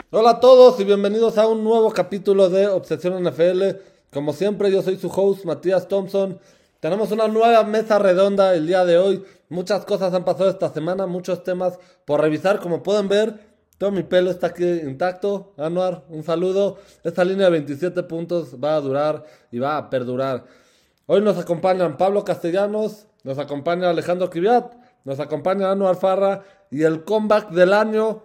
Hola a todos y bienvenidos a un nuevo capítulo de Obsesión NFL. Como siempre, yo soy su host, Matías Thompson. Tenemos una nueva mesa redonda el día de hoy. Muchas cosas han pasado esta semana, muchos temas por revisar. Como pueden ver, todo mi pelo está aquí intacto. Anuar, un saludo. Esta línea de 27 puntos va a durar y va a perdurar. Hoy nos acompañan Pablo Castellanos, nos acompaña Alejandro Kiviat, nos acompaña Anuar Farra y el comeback del año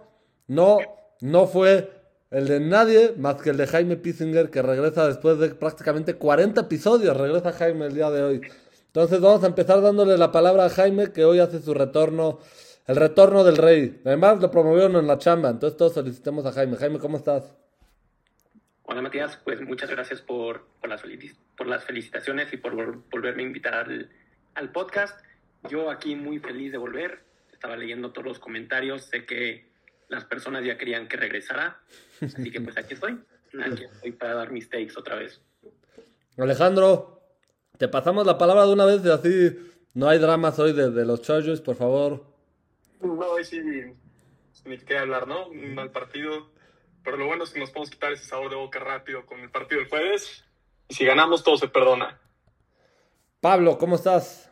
no fue el de nadie más que el de Jaime Pisinger, que regresa después de prácticamente 40 episodios. Regresa Jaime el día de hoy. Entonces vamos a empezar dándole la palabra a Jaime, que hoy hace su retorno, el retorno del rey. Además lo promovieron en la chamba, entonces todos solicitemos a Jaime. Jaime, ¿cómo estás? Hola Matías, pues muchas gracias por las felicitaciones y por volverme a invitar al podcast. Yo aquí muy feliz de volver, estaba leyendo todos los comentarios, sé que las personas ya querían que regresara, así que pues aquí estoy para dar mis takes otra vez. Alejandro, te pasamos la palabra de una vez y así no hay dramas hoy de los Chargers, por favor. No, hoy sí, ni qué hablar, ¿no? Un mal partido. Pero lo bueno es que nos podemos quitar ese sabor de boca rápido con el partido del jueves. Y si ganamos, todo se perdona. Pablo, ¿cómo estás?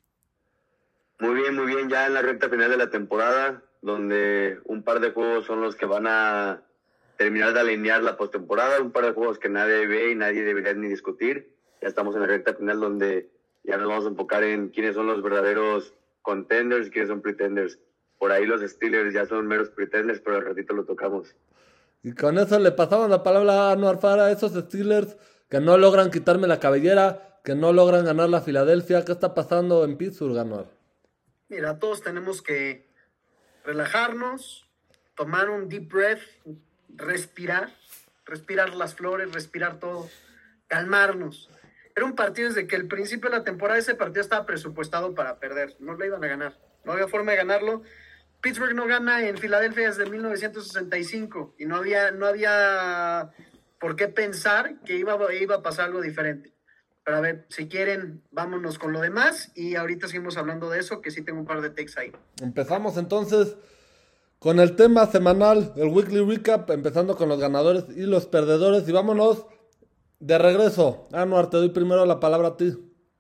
Muy bien, ya en la recta final de la temporada, donde un par de juegos son los que van a terminar de alinear la postemporada, un par de juegos que nadie ve y nadie debería ni discutir. Ya estamos en la recta final donde ya nos vamos a enfocar en quiénes son los verdaderos contenders y quiénes son pretenders. Por ahí los Steelers ya son meros pretenders, pero al ratito lo tocamos. Y con eso le pasamos la palabra a Anuar Farah, a esos Steelers que no logran quitarme la cabellera, que no logran ganar la Filadelfia. ¿Qué está pasando en Pittsburgh, Anuar? Mira, todos tenemos que relajarnos, tomar un deep breath, respirar las flores, respirar todo, calmarnos. Era un partido desde que el principio de la temporada, ese partido estaba presupuestado para perder, no lo iban a ganar, no había forma de ganarlo. Pittsburgh no gana en Filadelfia desde 1965 y no había por qué pensar que iba a pasar algo diferente. Pero a ver, si quieren, vámonos con lo demás y ahorita seguimos hablando de eso, que sí tengo un par de takes ahí. Empezamos entonces con el tema semanal, el Weekly Recap, empezando con los ganadores y los perdedores. Y vámonos de regreso. Anuar, te doy primero la palabra a ti.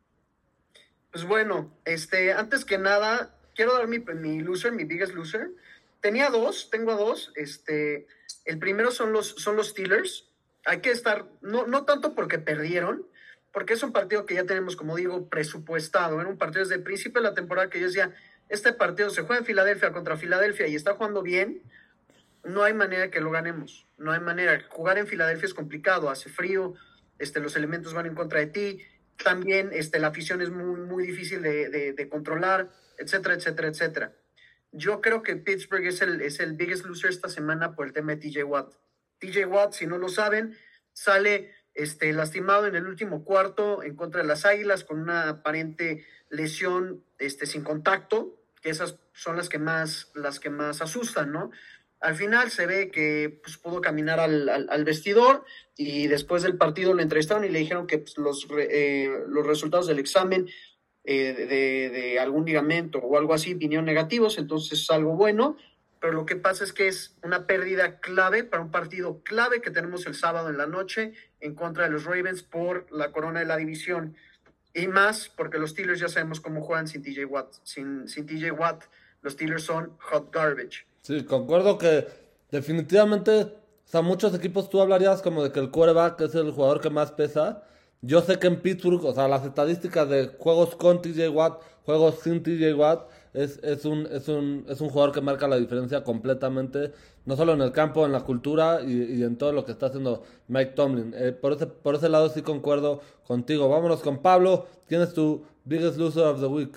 Pues bueno, antes que nada, quiero dar mi biggest loser. Tengo dos. El primero son los Steelers. Hay que estar, no tanto porque perdieron, porque es un partido que ya tenemos, como digo, presupuestado. Era un partido desde el principio de la temporada que yo decía, este partido se juega en Filadelfia contra Filadelfia y está jugando bien, no hay manera que lo ganemos. No hay manera. Jugar en Filadelfia es complicado, hace frío, los elementos van en contra de ti. También la afición es muy, muy difícil de controlar, etcétera, etcétera, etcétera. Yo creo que Pittsburgh es el biggest loser esta semana por el tema de TJ Watt. TJ Watt, si no lo saben, sale lastimado en el último cuarto en contra de las Águilas con una aparente lesión sin contacto, que esas son las que más asustan, ¿no? Al final se ve que pues, pudo caminar al vestidor y después del partido lo entrevistaron y le dijeron que pues, los resultados del examen de algún ligamento o algo así vinieron negativos, entonces es algo bueno, pero lo que pasa es que es una pérdida clave para un partido clave que tenemos el sábado en la noche en contra de los Ravens por la corona de la división. Y más porque los Steelers ya sabemos cómo juegan sin TJ Watt. Sin TJ Watt, los Steelers son hot garbage. Sí, concuerdo que definitivamente, o sea, muchos equipos tú hablarías como de que el quarterback es el jugador que más pesa. Yo sé que en Pittsburgh, o sea, las estadísticas de juegos con TJ Watt, juegos sin TJ Watt, es un jugador que marca la diferencia completamente, no solo en el campo, en la cultura y en todo lo que está haciendo Mike Tomlin. Por ese lado sí concuerdo contigo. Vámonos con Pablo. ¿Quién es tu biggest loser of the week?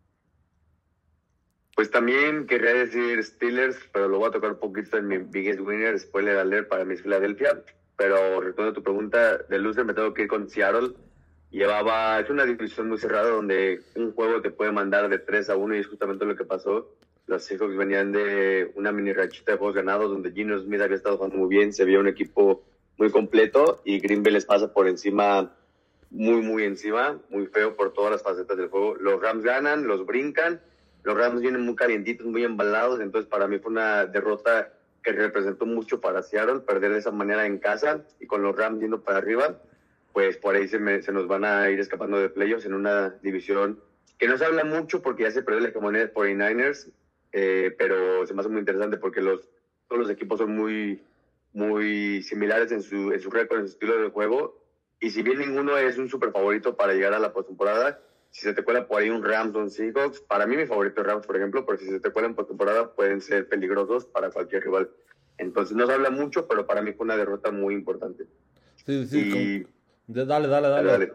Pues también quería decir Steelers, pero lo voy a tocar un poquito en mi biggest winner, spoiler alert para mis Philadelphia. Pero respondiendo a tu pregunta de loser, me tengo que ir con Seattle. Es una división muy cerrada donde un juego te puede mandar de 3-1 y es justamente lo que pasó. Los Seahawks venían de una mini rachita de juegos ganados donde Geno Smith había estado jugando muy bien, se veía un equipo muy completo y Green Bay les pasa por encima, muy encima, muy feo por todas las facetas del juego. Los Rams ganan, los brincan, los Rams vienen muy calientitos, muy embalados, entonces para mí fue una derrota que representó mucho para Seattle, perder de esa manera en casa y con los Rams yendo para arriba, pues por ahí se nos van a ir escapando de playoffs en una división que no se habla mucho porque ya se perdió la hegemonía de 49ers, pero se me hace muy interesante porque todos los equipos son muy, muy similares en su récord, en su estilo de juego, y si bien ninguno es un super favorito para llegar a la postemporada, si se te cuela por ahí un Rams o un Seahawks, para mí mi favorito es Rams, por ejemplo, pero si se te cuela en postemporada pueden ser peligrosos para cualquier rival. Entonces no se habla mucho, pero para mí fue una derrota muy importante. Sí. Dale.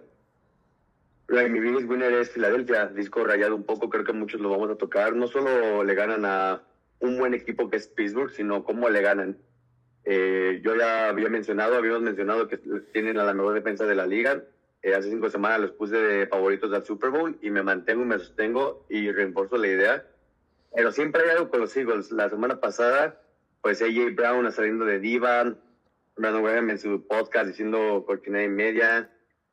Mi biggest winner es Filadelfia, disco rayado un poco, creo que muchos lo vamos a tocar. No solo le ganan a un buen equipo que es Pittsburgh, sino cómo le ganan. Yo ya habíamos mencionado que tienen a la mejor defensa de la liga. Hace 5 semanas los puse de favoritos al Super Bowl y me mantengo y me sostengo y refuerzo la idea. Pero siempre hay algo con los Eagles. La semana pasada, pues AJ Brown saliendo de Diva, Brandon Graham en su podcast diciendo cortina y media,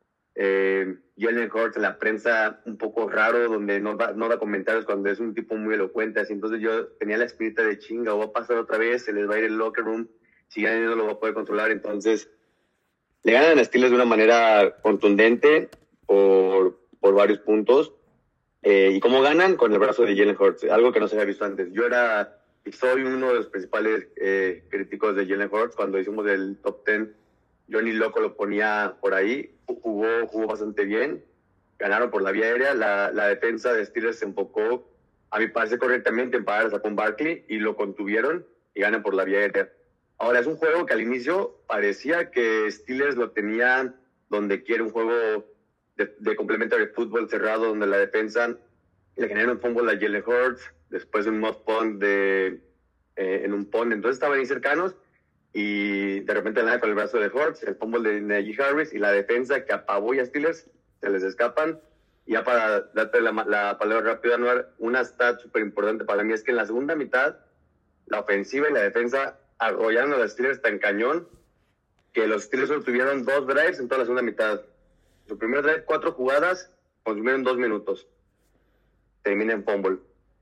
Jalen Hurts en la prensa un poco raro, donde no da comentarios cuando es un tipo muy elocuente. Así, entonces yo tenía la espinita de chinga, o va a pasar otra vez, se les va a ir el locker room, si ya no lo va a poder controlar. Entonces le ganan a Steelers de una manera contundente por varios puntos. ¿Y cómo ganan? Con el brazo de Jalen Hurts, algo que no se había visto antes. Yo soy uno de los principales críticos de Jalen Hurts. Cuando hicimos el top 10, yo ni loco lo ponía por ahí. Jugó bastante bien. Ganaron por la vía aérea. La defensa de Steelers se enfocó, a mi parecer correctamente, en parar a Saquon Barkley y lo contuvieron y ganan por la vía aérea. Ahora, es un juego que al inicio parecía que Steelers lo tenía donde quiere, un juego de complementary fútbol cerrado, donde la defensa le genera un fumble a Jalen Hurts, después un muff punt en un punt. Entonces estaban ahí cercanos y de repente nada con el brazo de Hurts, el fumble de Najee Harris y la defensa que apabulla a Steelers, se les escapan. Y ya para darte la palabra rápida, Anuar, una stat súper importante para mí es que en la segunda mitad, la ofensiva y la defensa arrollaron a los Steelers tan cañón que los Steelers solo tuvieron 2 drives en toda la segunda mitad. Su primer drive, 4 jugadas, consumieron 2 minutos. Termina en fumble.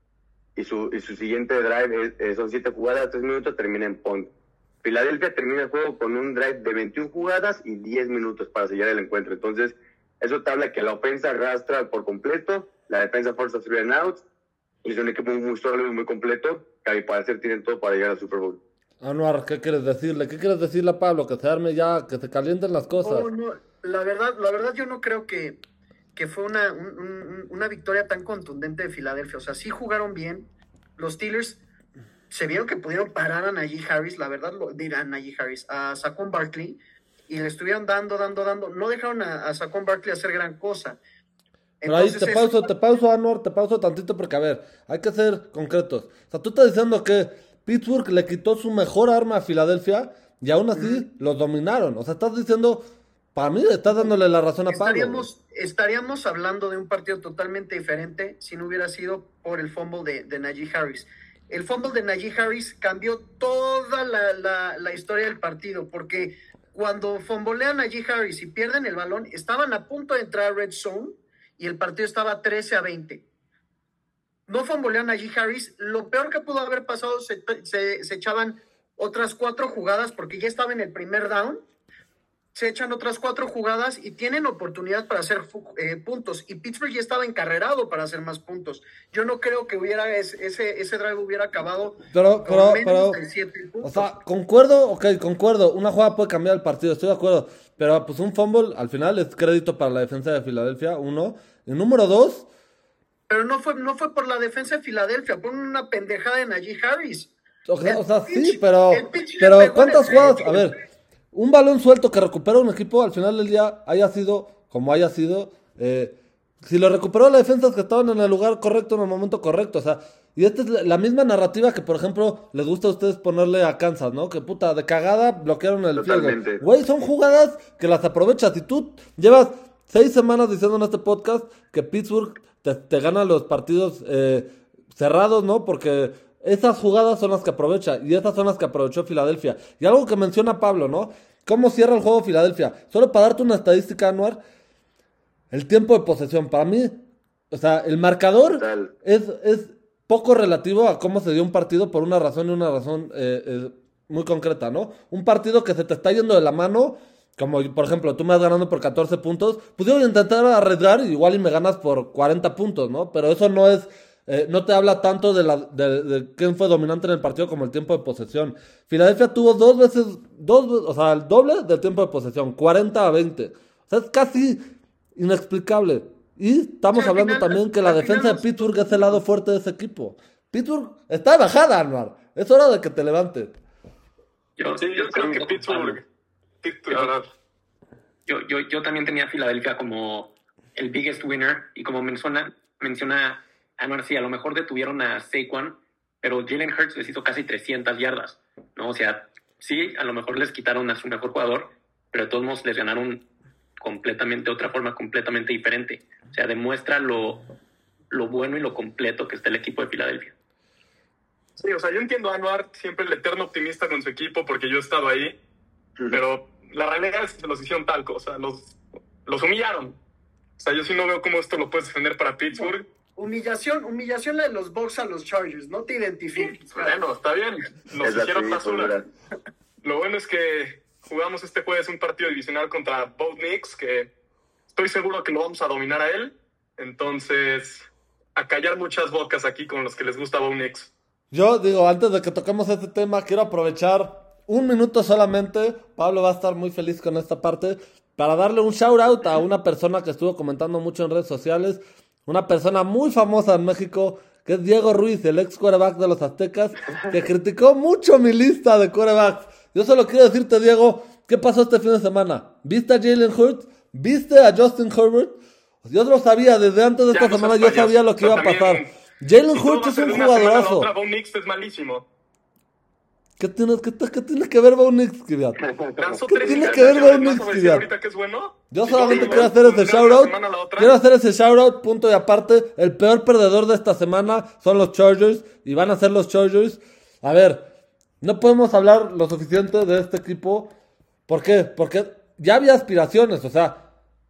Y su siguiente drive son 7 jugadas, 3 minutos, termina en punt. Filadelfia termina el juego con un drive de 21 jugadas y 10 minutos para sellar el encuentro. Entonces, eso te habla que la ofensa arrastra por completo, la defensa forza 3 and outs, y es un equipo muy sólido y muy completo, que a mi parecer tienen todo para llegar al Super Bowl. Anuar, ¿qué quieres decirle? ¿Qué quieres decirle a Pablo? Que se arme ya, que se calienten las cosas. No, la verdad yo no creo que fue una victoria tan contundente de Filadelfia. O sea, sí jugaron bien. Los Steelers se vieron que pudieron parar a Najee Harris, la verdad lo dirán Najee Harris, a Saquon Barkley, y le estuvieron dando. No dejaron a Saquon Barkley hacer gran cosa. Pero ahí te pauso, Anuar, te pauso tantito porque, a ver, hay que ser concretos. O sea, tú estás diciendo que Pittsburgh le quitó su mejor arma a Filadelfia y aún así los dominaron. O sea, estás diciendo, para mí estás dándole la razón a Pablo. Estaríamos hablando de un partido totalmente diferente si no hubiera sido por el fumble de Najee Harris. El fumble de Najee Harris cambió toda la historia del partido, porque cuando fumblean a Najee Harris y pierden el balón, estaban a punto de entrar a Red Zone y el partido estaba 13-20. No fumblean a Najee Harris. Lo peor que pudo haber pasado, se echaban otras 4 jugadas porque ya estaba en el primer down. Se echan otras 4 jugadas y tienen oportunidad para hacer puntos. Y Pittsburgh ya estaba encarrerado para hacer más puntos. Yo no creo que ese drive hubiera acabado con menos de 7 puntos. O sea, concuerdo. Una jugada puede cambiar el partido, estoy de acuerdo. Pero pues un fumble al final es crédito para la defensa de Filadelfia, 1. Y número 2... Pero no fue por la defensa de Filadelfia, por una pendejada de Najee Harris. O sea, sí, pero ¿cuántas jugadas? A ver, un balón suelto que recupera un equipo al final del día, haya sido como haya sido, si lo recuperó la defensa es que estaban en el lugar correcto, en el momento correcto. O sea, y esta es la misma narrativa que, por ejemplo, les gusta a ustedes ponerle a Kansas, ¿no? Que puta, de cagada bloquearon el field goal. Güey, son jugadas que las aprovechas. Y tú llevas 6 semanas diciendo en este podcast que Pittsburgh te gana los partidos cerrados, ¿no? Porque esas jugadas son las que aprovecha y esas son las que aprovechó Filadelfia. Y algo que menciona Pablo, ¿no? ¿Cómo cierra el juego Filadelfia? Solo para darte una estadística, Anuar, el tiempo de posesión. Para mí, o sea, el marcador es poco relativo a cómo se dio un partido por una razón y una razón muy concreta, ¿no? Un partido que se te está yendo de la mano, como por ejemplo, tú me vas ganando por 14 puntos, pues yo voy a intentar arriesgar, igual y me ganas por 40 puntos, ¿no? Pero eso no es, no te habla tanto de quién fue dominante en el partido como el tiempo de posesión. Filadelfia tuvo o sea, el doble del tiempo de posesión, 40-20. O sea, es casi inexplicable. Y estamos Sí, al hablando final- también que la al defensa final de Pittsburgh es el lado fuerte de ese equipo. Pittsburgh está de bajada, Anuar. Es hora de que te levantes. Sí, yo creo que Pittsburgh. Yo también tenía a Filadelfia como el biggest winner y como menciona Anuar, sí, a lo mejor detuvieron a Saquon, pero Jalen Hurts les hizo casi 300 yardas, ¿no? O sea, sí, a lo mejor les quitaron a su mejor jugador, pero de todos modos les ganaron completamente, de otra forma completamente diferente. O sea, demuestra lo bueno y lo completo que está el equipo de Filadelfia. Sí, o sea, yo entiendo a Anuar, siempre el eterno optimista con su equipo, porque yo estaba ahí, pero la realidad es que se los hicieron talco, o sea, los humillaron. O sea, yo sí no veo cómo esto lo puedes defender para Pittsburgh. Humillación la de los Bucks a los Chargers, no te identifiques. Bueno, está bien, nos Es así, hicieron basura. pues, Lo bueno es que jugamos este jueves un partido divisional contra Bo Nix, que estoy seguro que lo vamos a dominar a él. Entonces, a callar muchas bocas aquí con los que les gusta Bo Nix. Yo digo, antes de que toquemos este tema, quiero aprovechar un minuto solamente. Pablo va a estar muy feliz con esta parte. Para darle un shout out a una persona que estuvo comentando mucho en redes sociales. Una persona muy famosa en México, que es Diego Ruiz, el ex quarterback de los Aztecas, que criticó mucho mi lista de quarterbacks. Yo solo quiero decirte, Diego, ¿qué pasó este fin de semana? ¿Viste a Jalen Hurts? ¿Viste a Justin Herbert? Yo lo sabía, desde antes de Ya, esta no semana seas yo sabía payaso. lo que iba a También, pasar. Jalen Si todo Hurts va a es ser un de una semana a la jugadorazo. otra, Bo Nix es malísimo. ¿Qué tiene que ver Bo Nix, Kiviat? Lanzó ¿Qué 3 tiene que ver Bo intercepciones, Nix, ¿vas a decir Kiviat? ahorita que es bueno? Yo Si solamente todo quiero va hacer ese de una shoutout. semana a la otra. Quiero hacer ese shoutout, punto y aparte. El peor perdedor de esta semana son los Chargers. Y van a ser los Chargers. A ver, no podemos hablar lo suficiente de este equipo. ¿Por qué? Porque ya había aspiraciones, o sea,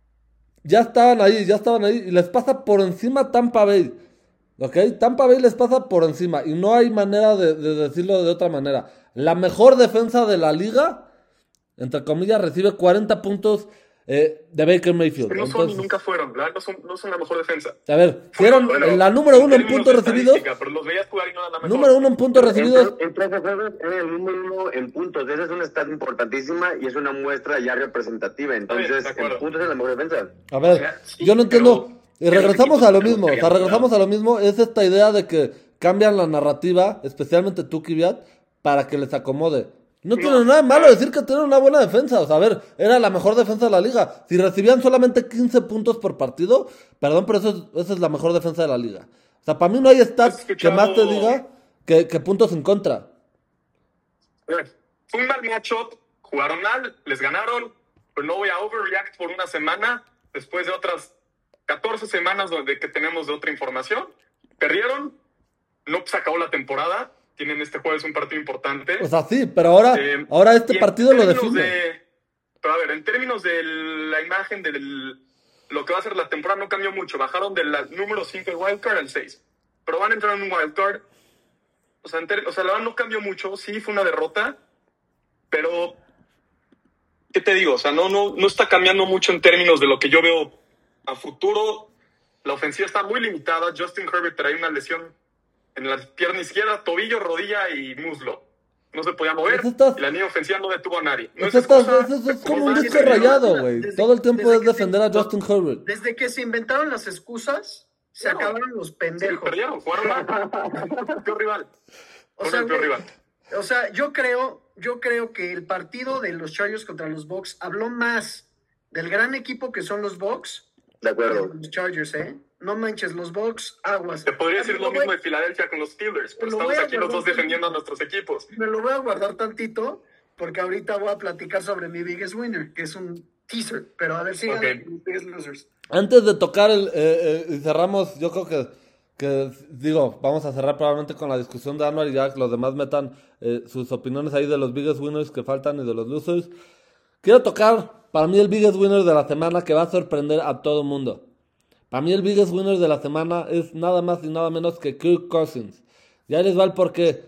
ya estaban ahí. Y les pasa por encima Tampa Bay. ¿Ok? Tampa Bay les pasa por encima. Y no hay manera de decirlo de otra manera. La mejor defensa de la liga, entre comillas, recibe 40 puntos de Baker Mayfield. Que no son Entonces, y nunca fueron, ¿verdad? No son la mejor defensa. a ver, fueron Bueno, la número uno en términos puntos de recibidos. estadística, pero los veías jugar y no era la mejor. Número uno en puntos recibidos. En 13 juegos era el número uno en puntos. Esa es una stat importantísima y es una muestra ya representativa. Entonces, de acuerdo. en puntos es la mejor defensa. A ver, O sea, sí, yo no entiendo. pero- Y regresamos pero a lo los equipos mismo. O sea, habían regresamos a lo mismo. Es esta idea de que cambian la narrativa, especialmente tú, Kiviat, para que les acomode. No tiene nada de malo decir que tienen una buena defensa. O sea, a ver, era la mejor defensa de la liga. Si recibían solamente 15 puntos por partido, perdón, pero esa es la mejor defensa de la liga. O sea, para mí no hay stat ¿Has que escuchado- más te diga que puntos en contra. Fue un mal matchup, jugaron mal, les ganaron, pero no voy a overreact por una semana después de otras 14 semanas que tenemos de otra información. Perdieron, no se acabó la temporada, tienen este jueves un partido importante. O sea, sí, pero ahora este Y en partido lo términos define. Pero a ver, en términos de la imagen de lo que va a ser la temporada no cambió mucho. Bajaron del número 5 de wildcard al 6. Pero van a entrar en un wildcard. O sea, la verdad no cambió mucho. Sí, fue una derrota. Pero, ¿qué te digo? O sea, no está cambiando mucho en términos de lo que yo veo a futuro. La ofensiva está muy limitada. Justin Herbert trae una lesión en la pierna izquierda, tobillo, rodilla y muslo. No se podía mover. Y la línea ofensiva no detuvo a nadie. No Eso es excusa, es como un nadie disco se dio. rayado, güey. Desde- Todo el tiempo desde es que defender a se- Justin Herbert. Desde que se inventaron las excusas, se Claro. acabaron los Sí, pendejos. perdieron, jugaron mal. Peor rival. O sea, Fueron el peor rival. O sea, yo creo que el partido de los Chargers contra los Bucks habló más del gran equipo que son los Bucks De que de acuerdo. los Chargers, ¿eh? No manches, los Bucks, aguas. Te podría decir lo Me mismo de Filadelfia con los Steelers, pero lo voy estamos a aquí los dos guardar. defendiendo a nuestros equipos. Me lo voy a guardar tantito porque ahorita voy a platicar sobre mi biggest winner, que es un teaser. Pero a ver, sigan Ok. mis biggest losers. Antes de tocar y cerramos, yo creo que digo, vamos a cerrar probablemente con la discusión de Anwar y ya que los demás metan sus opiniones ahí de los biggest winners que faltan y de los losers. Quiero tocar, para mí, el biggest winner de la semana que va a sorprender a todo el mundo. Para mí el biggest winner de la semana es nada más y nada menos que Kirk Cousins. Ya les va el porqué.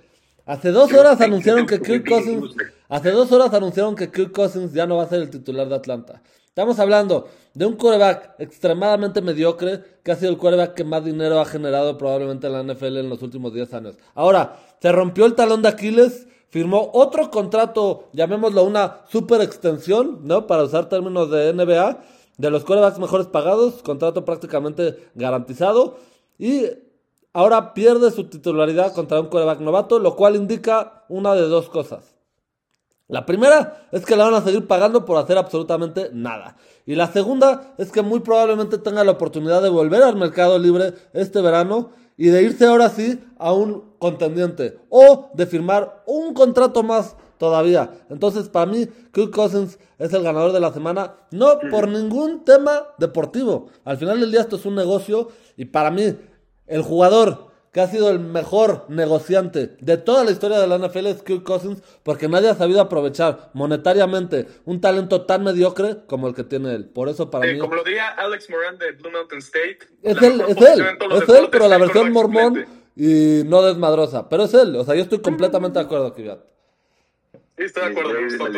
Hace 2 horas Pero, anunciaron que como Kirk Cousins. Hace 2 horas anunciaron que Kirk Cousins ya no va a ser el titular de Atlanta. Estamos hablando de un quarterback extremadamente mediocre, que ha sido el quarterback que más dinero ha generado probablemente en la NFL en los últimos 10 años. Ahora, se rompió el talón de Aquiles, firmó otro contrato, llamémoslo una super extensión, ¿no? Para usar términos de NBA, de los quarterbacks mejores pagados, contrato prácticamente garantizado, y ahora pierde su titularidad contra un quarterback novato, lo cual indica una de 2 cosas. La primera es que le van a seguir pagando por hacer absolutamente nada. Y la segunda es que muy probablemente tenga la oportunidad de volver al mercado libre este verano y de irse ahora sí a un contendiente o de firmar un contrato más todavía. Entonces, para mí, Kirk Cousins es el ganador de la semana, no por ningún tema deportivo. Al final del día esto es un negocio y para mí el jugador que ha sido el mejor negociante de toda la historia de la NFL es Kirk Cousins, porque nadie ha sabido aprovechar monetariamente un talento tan mediocre como el que tiene él. Por eso para mí... Como lo diría Alex Moran de Blue Mountain State. Es él, pero la versión mormón y no desmadrosa. Pero es él, o sea, yo estoy completamente de acuerdo, Kiviat. Sí, estoy de acuerdo.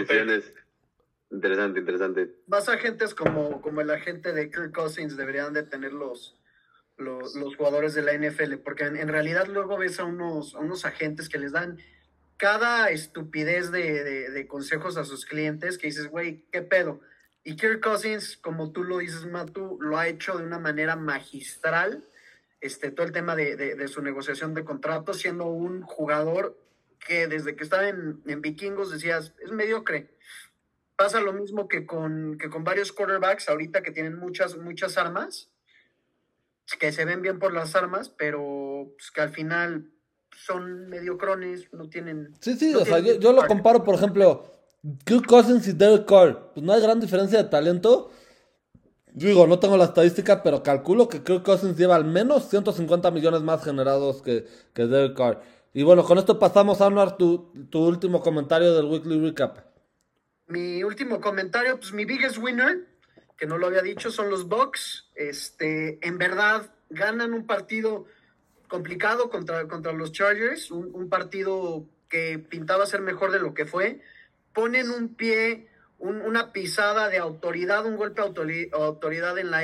Interesante. Más agentes como el agente de Kirk Cousins deberían de tener los jugadores de la NFL, porque en realidad luego ves a unos agentes que les dan cada estupidez de consejos a sus clientes que dices, güey, ¿qué pedo? Y Kirk Cousins, como tú lo dices, Matu, lo ha hecho de una manera magistral, todo el tema de su negociación de contratos, siendo un jugador que desde que estaba en Vikingos decías, es mediocre. Pasa lo mismo que con varios quarterbacks ahorita que tienen muchas armas, que se ven bien por las armas, pero pues, que al final son mediocrones, no tienen... Sí, no o sea, tienen- yo lo comparo, por ejemplo, Kirk Cousins y Derek Carr. Pues no hay gran diferencia de talento. Digo, no tengo la estadística, pero calculo que Kirk Cousins lleva al menos 150 millones más generados que Derek Carr. Y bueno, con esto pasamos a Anuar, tu último comentario del Weekly Recap. Mi último comentario, pues mi biggest winner, que no lo había dicho, son los Bucks. En verdad, ganan un partido complicado contra los Chargers, un partido que pintaba ser mejor de lo que fue. Ponen un pie, una pisada de autoridad, un golpe de autoridad en la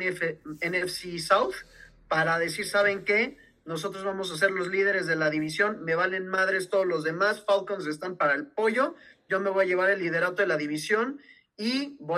NFC South para decir, ¿saben qué? Nosotros vamos a ser los líderes de la división, me valen madres todos los demás, Falcons están para el pollo, yo me voy a llevar el liderato de la división y voy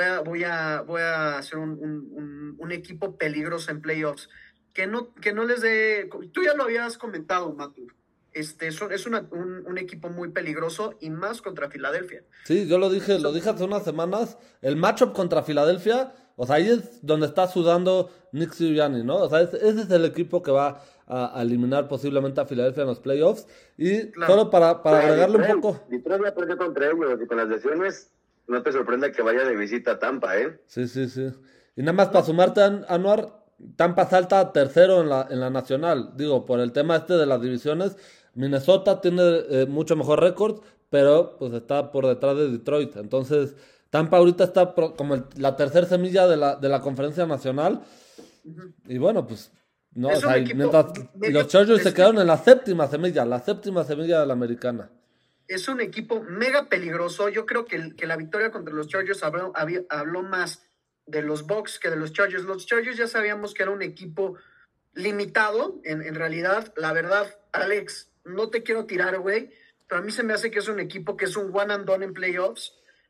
a hacer un equipo peligroso en playoffs. Que no les dé... Tú ya lo habías comentado, Matu. Es un equipo muy peligroso y más contra Filadelfia. Sí, yo lo dije hace unas semanas. El matchup contra Filadelfia, o sea, ahí es donde está sudando Nick Sirianni, ¿no? O sea, ese es el equipo que va a eliminar posiblemente a Filadelfia en los playoffs. Y Claro. solo para agregarle un poco... Detroit ya perdió contra ellos y con las lesiones no te sorprenda que vaya de visita a Tampa, ¿eh? Sí. Y nada más para sumarte, Anuar, Tampa salta tercero en la nacional. Digo, por el tema de las divisiones, Minnesota tiene mucho mejor récord, pero pues está por detrás de Detroit. Entonces, Tampa ahorita está como la tercera semilla de la conferencia nacional. Y bueno, pues, no, Es o sea, un equipo mientras medio- los Chargers se es- quedaron en la séptima semilla de la americana. Es un equipo mega peligroso. Yo creo que la victoria contra los Chargers habló más de los Bucks que de los Chargers. Los Chargers ya sabíamos que era un equipo limitado, en realidad. La verdad, Alex, no te quiero tirar, güey, pero a mí se me hace que es un equipo que es un one and done en playoffs.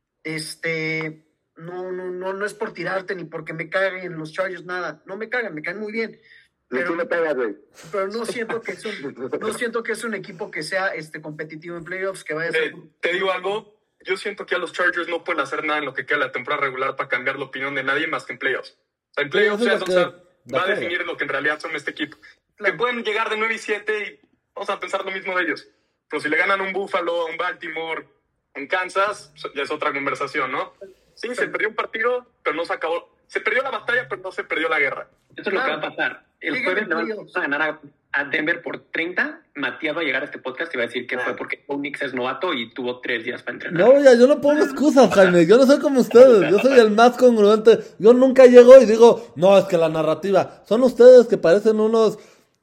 No es por tirarte ni porque me caguen los Chargers, nada. No me cagan, me caen muy bien. Ni Pero- tú le pegas, güey. Pero no siento que es un equipo que sea competitivo en playoffs, que vaya a ser... Te digo algo, yo siento que a los Chargers no pueden hacer nada en lo que queda de la temporada regular para cambiar la opinión de nadie más que en playoffs. O sea, en playoffs Sí, ya eso es es lo donde que- va a de acuerdo. definir lo que en realidad son este equipo. Claro. Que pueden llegar de 9-7 y vamos a pensar lo mismo de ellos. Pero si le ganan a un Buffalo, a un Baltimore, un Kansas, ya es otra conversación, ¿no? Sí, se perdió un partido, pero no se acabó. Se perdió la batalla, pero no se perdió la guerra. Eso es lo que va a pasar. El Liga jueves de le playoffs. van a ganar a Denver por 30. Matías va a llegar a este podcast y va a decir que fue porque Unix es novato y tuvo 3 días para entrenar. No, ya, yo no pongo excusas, Jaime. Yo no soy como ustedes. Yo soy el más congruente. Yo nunca llego y digo, no, es que la narrativa. Son ustedes que parecen unos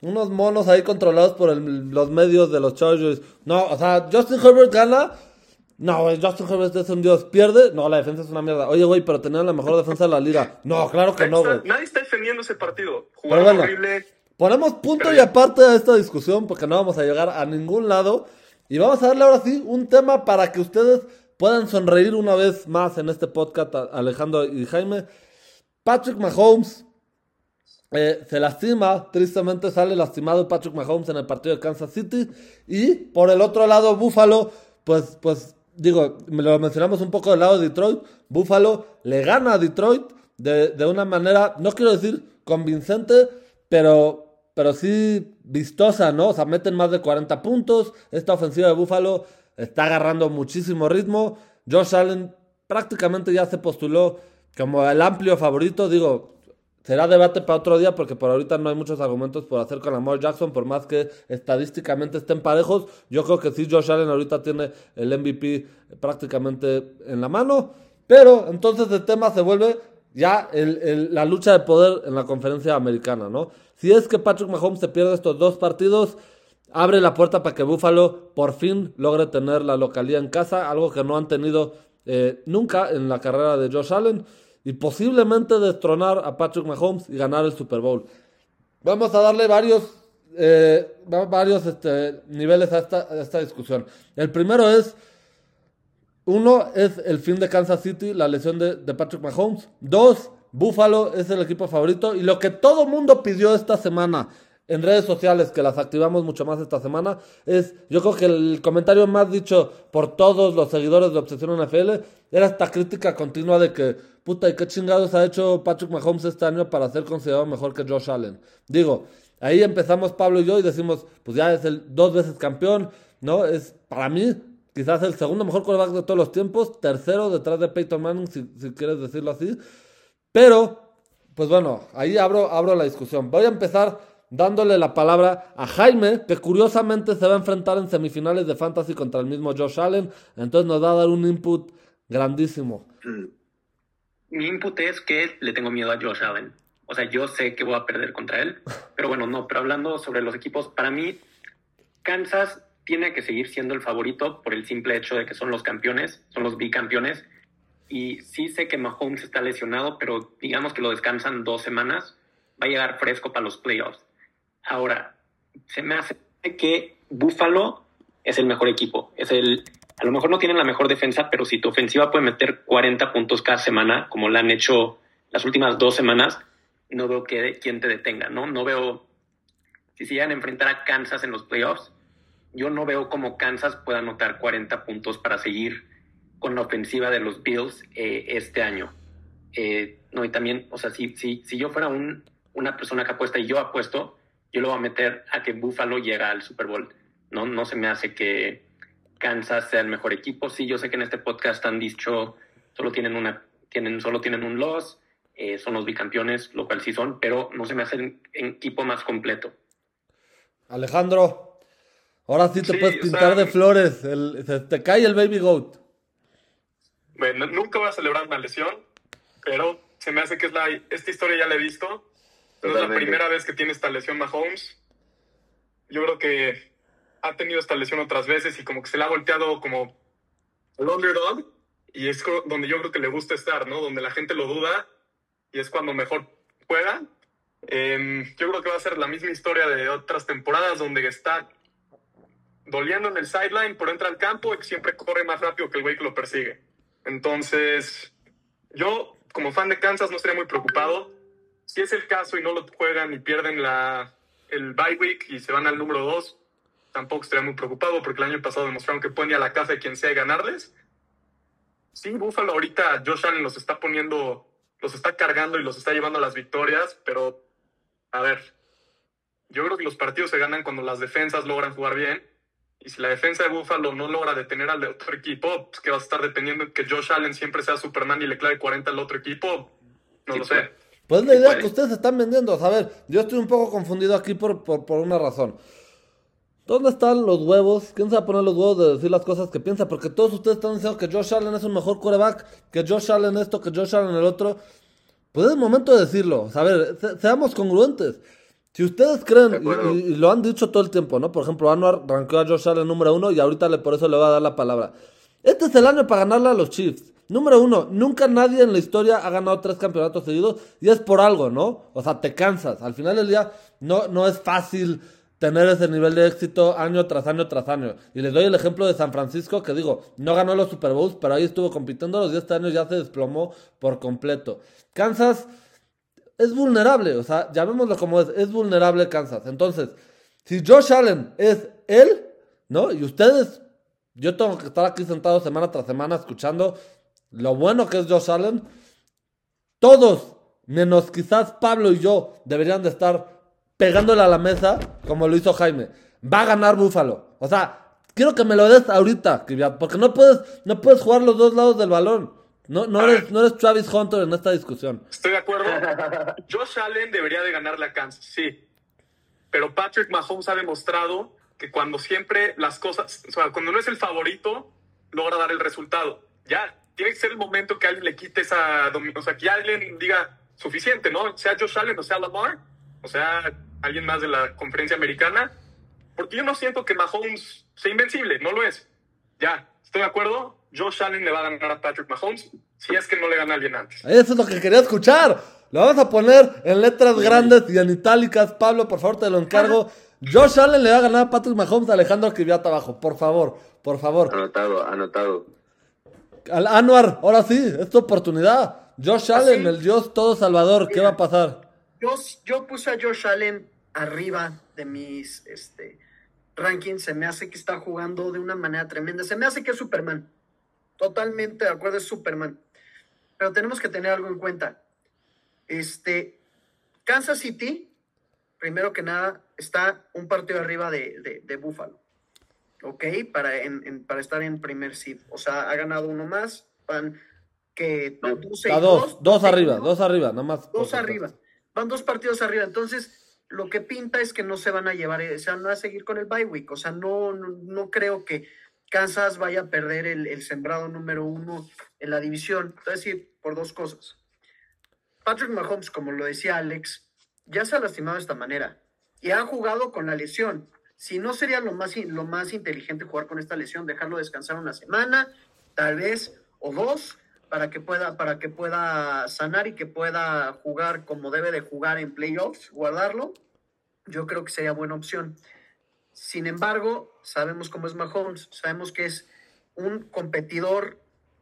unos monos ahí controlados por los medios de los Chargers. No, o sea, Justin Herbert gana. No, güey, Justin Herbert es un dios. ¿Pierde? No, la defensa es una mierda. Oye, güey, pero tenían la mejor defensa de la liga. No, claro que no, güey. Nadie está defendiendo ese partido. Jugaron horrible. Ponemos punto y aparte a esta discusión porque no vamos a llegar a ningún lado. Y vamos a darle ahora sí un tema para que ustedes puedan sonreír una vez más en este podcast, Alejandro y Jaime. Patrick Mahomes se lastima, tristemente sale lastimado Patrick Mahomes en el partido de Kansas City. Y por el otro lado, Buffalo, pues digo, lo mencionamos un poco del lado de Detroit. Buffalo le gana a Detroit de una manera, no quiero decir convincente, pero sí vistosa, ¿no? O sea, meten más de 40 puntos. Esta ofensiva de Buffalo está agarrando muchísimo ritmo. Josh Allen prácticamente ya se postuló como el amplio favorito. Digo, será debate para otro día porque por ahorita no hay muchos argumentos por hacer con Lamar Jackson, por más que estadísticamente estén parejos. Yo creo que sí, Josh Allen ahorita tiene el MVP prácticamente en la mano. Pero entonces el tema se vuelve ya la lucha de poder en la conferencia americana, ¿no? Si es que Patrick Mahomes se pierde estos 2 partidos, abre la puerta para que Buffalo por fin logre tener la localía en casa, algo que no han tenido nunca en la carrera de Josh Allen, y posiblemente destronar a Patrick Mahomes y ganar el Super Bowl. Vamos a darle varios niveles a esta discusión. El primero es, uno es el fin de Kansas City, la lesión de Patrick Mahomes. 2, Buffalo es el equipo favorito. Y lo que todo mundo pidió esta semana en redes sociales, que las activamos mucho más esta semana, es, yo creo que el comentario más dicho por todos los seguidores de Obsesión NFL era esta crítica continua de que, puta, ¿y qué chingados ha hecho Patrick Mahomes este año para ser considerado mejor que Josh Allen? Digo, ahí empezamos Pablo y yo y decimos, pues ya es el 2 veces campeón, ¿no? Es, para mí, quizás el segundo mejor quarterback de todos los tiempos, tercero detrás de Peyton Manning, si quieres decirlo así. Pero, pues bueno, ahí abro la discusión. Voy a empezar dándole la palabra a Jaime, que curiosamente se va a enfrentar en semifinales de Fantasy contra el mismo Josh Allen. Entonces nos va a dar un input grandísimo. Mi input es que le tengo miedo a Josh Allen. O sea, yo sé que voy a perder contra él, pero bueno, no. Pero hablando sobre los equipos, para mí, Kansas tiene que seguir siendo el favorito por el simple hecho de que son los campeones, son los bicampeones. Y sí sé que Mahomes está lesionado, pero digamos que lo descansan 2 semanas, va a llegar fresco para los playoffs. Ahora, se me hace que Buffalo es el mejor equipo. A lo mejor no tienen la mejor defensa, pero si tu ofensiva puede meter 40 puntos cada semana, como la han hecho las últimas 2 semanas, no veo quién te detenga, ¿no? No veo, si se llegan a enfrentar a Kansas en los playoffs, yo no veo cómo Kansas pueda anotar 40 puntos para seguir con la ofensiva de los Bills este año. No, y también, o sea, si yo fuera una persona que apuesta y yo apuesto, yo lo voy a meter a que Buffalo llega al Super Bowl. No se me hace que Kansas sea el mejor equipo. Sí, yo sé que en este podcast han dicho solo tienen un loss, son los bicampeones, lo cual sí son, pero no se me hace el equipo más completo. Alejandro, ahora sí te puedes pintar de flores, se te cae el baby goat. Bueno, nunca voy a celebrar una lesión, pero se me hace que esta historia ya la he visto. No es la primera vez que tiene esta lesión Mahomes. Yo creo que ha tenido esta lesión otras veces y como que se le ha volteado como el underdog, y es donde yo creo que le gusta estar, ¿no? Donde la gente lo duda y es cuando mejor juega. Yo creo que va a ser la misma historia de otras temporadas donde está doliendo en el sideline, pero entra al campo y siempre corre más rápido que el güey que lo persigue. Entonces, yo como fan de Kansas no estaría muy preocupado. Si es el caso y no lo juegan y pierden el bye week y se van al número 2, tampoco estaría muy preocupado porque el año pasado demostraron que pueden ir a la casa de quien sea y ganarles. Sí, Buffalo ahorita Josh Allen los está cargando y los está llevando a las victorias, pero a ver, yo creo que los partidos se ganan cuando las defensas logran jugar bien. Y si la defensa de Buffalo no logra detener al otro equipo, pues que vas a estar dependiendo de que Josh Allen siempre sea Superman y le clave 40 al otro equipo. No lo sé. Pues la idea que ustedes están vendiendo. A ver, yo estoy un poco confundido aquí por una razón. ¿Dónde están los huevos? ¿Quién se va a poner los huevos de decir las cosas que piensa? Porque todos ustedes están diciendo que Josh Allen es un mejor quarterback, que Josh Allen esto, que Josh Allen el otro. Pues es el momento de decirlo. A ver, seamos congruentes. Si ustedes creen, De acuerdo. y lo han dicho todo el tiempo, ¿no? Por ejemplo, Anuar rankeó a Josh Allen número 1 y ahorita por eso le voy a dar la palabra. Este es el año para ganarle a los Chiefs. Número 1, nunca nadie en la historia ha ganado 3 campeonatos seguidos y es por algo, ¿no? O sea, te cansas. Al final del día no es fácil tener ese nivel de éxito año tras año tras año. Y les doy el ejemplo de San Francisco, que digo, no ganó los Super Bowls, pero ahí estuvo compitiendo y este año ya se desplomó por completo. Kansas es vulnerable, o sea, llamémoslo como es vulnerable Kansas. Entonces, si Josh Allen es él, ¿no? Y ustedes, yo tengo que estar aquí sentado semana tras semana escuchando lo bueno que es Josh Allen. Todos, menos quizás Pablo y yo, deberían de estar pegándole a la mesa como lo hizo Jaime. Va a ganar Buffalo. O sea, quiero que me lo des ahorita, Kiviat, porque no puedes jugar los dos lados del balón. No eres Travis Hunter en esta discusión. Estoy de acuerdo. Josh Allen debería de ganarle a Kansas, sí. Pero Patrick Mahomes ha demostrado que cuando siempre las cosas, o sea, cuando no es el favorito, logra dar el resultado. Ya, tiene que ser el momento que alguien le quite esa... O sea, que alguien diga suficiente, ¿no? Sea Josh Allen o sea Lamar, o sea, alguien más de la conferencia americana. Porque yo no siento que Mahomes sea invencible, no lo es. Ya, estoy de acuerdo. Josh Allen le va a ganar a Patrick Mahomes si es que no le gana a alguien antes. Eso es lo que quería escuchar. Lo vamos a poner en letras grandes y en itálicas. Pablo, por favor, te lo encargo. Josh Allen le va a ganar a Patrick Mahomes a Alejandro Kiviat abajo. Por favor. Anotado. Al Anuar, ahora sí, es tu oportunidad. Josh Allen, el Dios todo salvador. ¿Qué va a pasar? Yo puse a Josh Allen arriba de mis rankings. Se me hace que está jugando de una manera tremenda. Se me hace que es Superman. Totalmente de acuerdo, es Superman. Pero tenemos que tener algo en cuenta. Kansas City, primero que nada, está un partido arriba de Buffalo. ¿Ok? Para estar en primer seed. O sea, ha ganado uno más. Van que dos arriba, nada más. Dos arriba. Van 2 partidos arriba. Entonces, lo que pinta es que no se van a llevar, o sea, no va a seguir con el bye week. O sea, no creo que Kansas vaya a perder el sembrado número 1 en la división. Es decir, por 2 cosas. Patrick Mahomes, como lo decía Alex, ya se ha lastimado de esta manera y ha jugado con la lesión. Si no sería lo más inteligente jugar con esta lesión, dejarlo descansar una semana, tal vez, o 2, para que pueda sanar y que pueda jugar como debe de jugar en playoffs, guardarlo. Yo creo que sería buena opción. Sin embargo, sabemos cómo es Mahomes, sabemos que es un competidor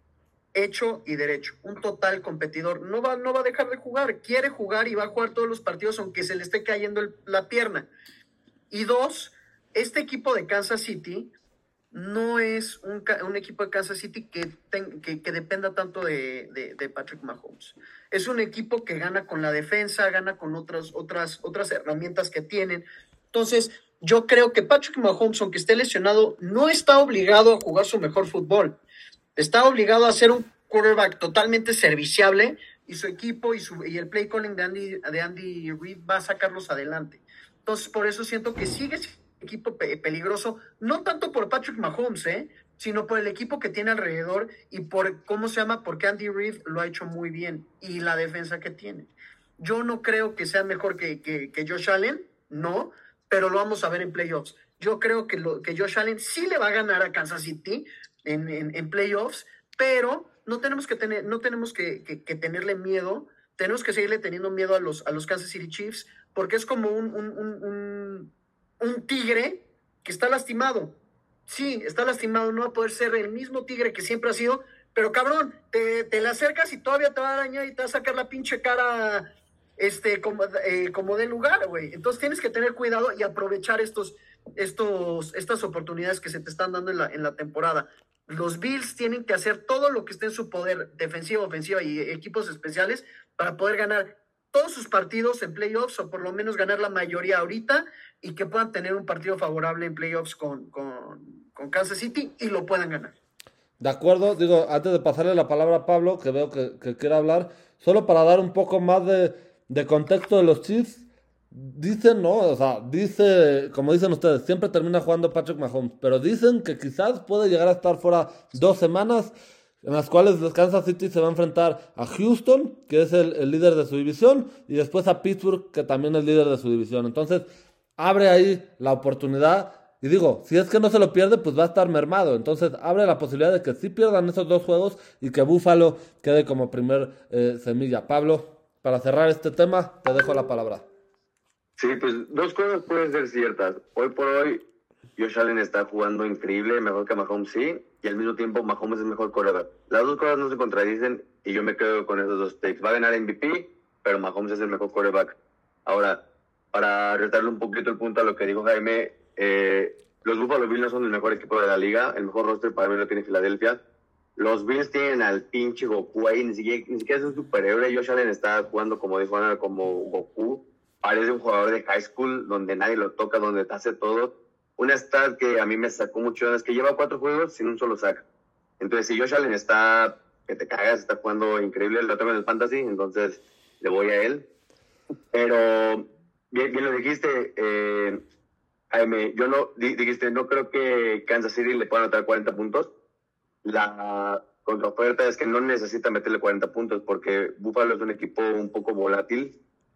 hecho y derecho, un total competidor. No va a dejar de jugar, quiere jugar y va a jugar todos los partidos aunque se le esté cayendo la pierna. Y 2, este equipo de Kansas City no es un equipo de Kansas City que dependa tanto de Patrick Mahomes. Es un equipo que gana con la defensa, gana con otras herramientas que tienen. Entonces, yo creo que Patrick Mahomes, aunque esté lesionado, no está obligado a jugar su mejor fútbol. Está obligado a ser un quarterback totalmente serviciable y su equipo y el play calling de Andy Reid va a sacarlos adelante. Entonces, por eso siento que sigue siendo un equipo peligroso, no tanto por Patrick Mahomes, sino por el equipo que tiene alrededor y por, porque Andy Reid lo ha hecho muy bien y la defensa que tiene. Yo no creo que sea mejor que Josh Allen, no, pero lo vamos a ver en playoffs. Yo creo que Josh Allen sí le va a ganar a Kansas City en playoffs, pero no tenemos que tenerle miedo, tenemos que seguirle teniendo miedo a los Kansas City Chiefs, porque es como un tigre que está lastimado. Sí, está lastimado, no va a poder ser el mismo tigre que siempre ha sido, pero cabrón, te le acercas y todavía te va a arañar y te va a sacar la pinche cara como de lugar, güey. Entonces tienes que tener cuidado y aprovechar estas oportunidades que se te están dando en la temporada. Los Bills tienen que hacer todo lo que esté en su poder, defensiva, ofensiva y equipos especiales, para poder ganar todos sus partidos en playoffs, o por lo menos ganar la mayoría ahorita, y que puedan tener un partido favorable en playoffs con Kansas City y lo puedan ganar. De acuerdo, digo, antes de pasarle la palabra a Pablo, que veo que quiere hablar, solo para dar un poco más de contexto de los Chiefs. Dicen, ¿no? O sea, como dicen ustedes, siempre termina jugando Patrick Mahomes, pero dicen que quizás puede llegar a estar fuera 2 semanas. en las cuales los Kansas City se va a enfrentar a Houston, que es el líder de su división, y después a Pittsburgh, que también es líder de su división. Entonces, abre ahí la oportunidad, y digo, si es que no se lo pierde, pues va a estar mermado. Entonces, abre la posibilidad de que sí pierdan esos dos juegos y que Buffalo quede como primer semilla. Pablo, para cerrar este tema, te dejo la palabra. Sí, pues dos cosas pueden ser ciertas. Hoy por hoy, Josh Allen está jugando increíble, mejor que Mahomes, sí, y al mismo tiempo Mahomes es mejor quarterback. Las dos cosas no se contradicen y yo me quedo con esos dos takes. Va a ganar MVP, pero Mahomes es el mejor quarterback. Ahora, para retarle un poquito el punto a lo que dijo Jaime, los Buffalo Bills no son el mejor equipo de la liga, el mejor roster para mí lo tiene Filadelfia. Los Bills tienen al pinche Goku ahí, ni siquiera es un superhéroe. Josh Allen está jugando, como dijo Ana, como Goku. Parece un jugador de high school donde nadie lo toca, donde te hace todo. Una stat que a mí me sacó mucho es que lleva 4 juegos sin un solo sack. Entonces, si Josh Allen está, que te cagas, está jugando increíble, lo tengo en el fantasy, entonces le voy a él. Pero, bien lo dijiste, Jaime, dijiste, no creo que Kansas City le pueda anotar 40 puntos. La contraoferta es que no necesita meterle 40 puntos porque Buffalo es un equipo un poco volátil,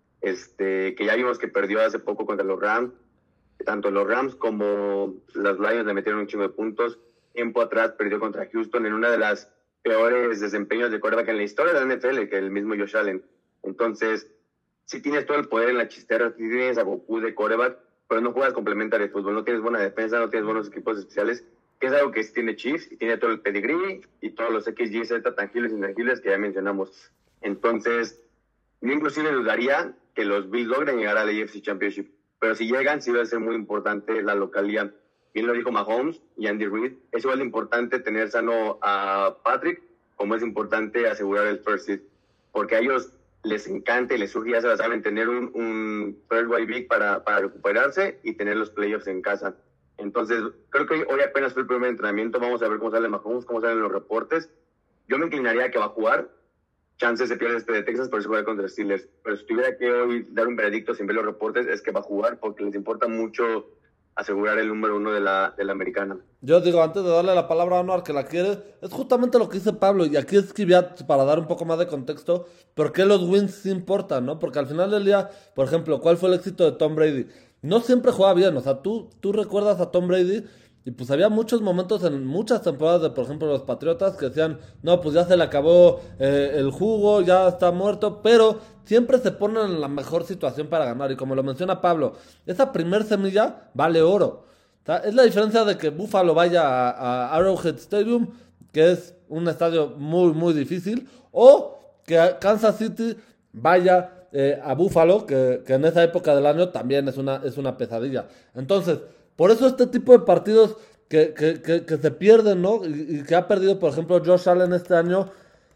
que ya vimos que perdió hace poco contra los Rams. Tanto los Rams como los Lions le metieron un chingo de puntos. Tiempo atrás perdió contra Houston en una de las peores desempeños de quarterback en la historia de la NFL, que el mismo Josh Allen. Entonces, si tienes todo el poder en la chistera, si tienes a Goku de quarterback, pero no juegas complementario de fútbol, no tienes buena defensa, no tienes buenos equipos especiales, que es algo que tiene Chiefs y tiene todo el pedigree y todos los X, Y, Z tangibles e intangibles que ya mencionamos. Entonces, yo inclusive dudaría que los Bills logren llegar a la AFC Championship, pero si llegan, sí va a ser muy importante la localía. Bien lo dijo Mahomes y Andy Reid, es igual de importante tener sano a Patrick como es importante asegurar el first seed, porque a ellos les encanta y les surge, ya se la saben, tener un first bye week para recuperarse y tener los playoffs en casa. Entonces, creo que hoy apenas fue el primer entrenamiento, vamos a ver cómo sale Mahomes, cómo salen los reportes. Yo me inclinaría a que va a jugar, chances se pierde de Texas, pero se juega contra Steelers. Pero si tuviera que hoy dar un veredicto sin ver los reportes, es que va a jugar, porque les importa mucho asegurar el número 1 de la americana. Yo digo, antes de darle la palabra a Anuar, que la quiere, es justamente lo que dice Pablo, y aquí escribía para dar un poco más de contexto, por qué los wins sí importan, ¿no? Porque al final del día, por ejemplo, ¿cuál fue el éxito de Tom Brady? No siempre juega bien, o sea, tú recuerdas a Tom Brady, y pues había muchos momentos en muchas temporadas de, por ejemplo, los Patriotas que decían, no, pues ya se le acabó el jugo, ya está muerto, pero siempre se ponen en la mejor situación para ganar. Y como lo menciona Pablo, esa primer semilla vale oro. O sea, es la diferencia de que Buffalo vaya a Arrowhead Stadium, que es un estadio muy, muy difícil, o que Kansas City vaya a Buffalo, que en esa época del año también es una pesadilla. Entonces, por eso este tipo de partidos que se pierden, ¿no? Y que ha perdido, por ejemplo, Josh Allen este año,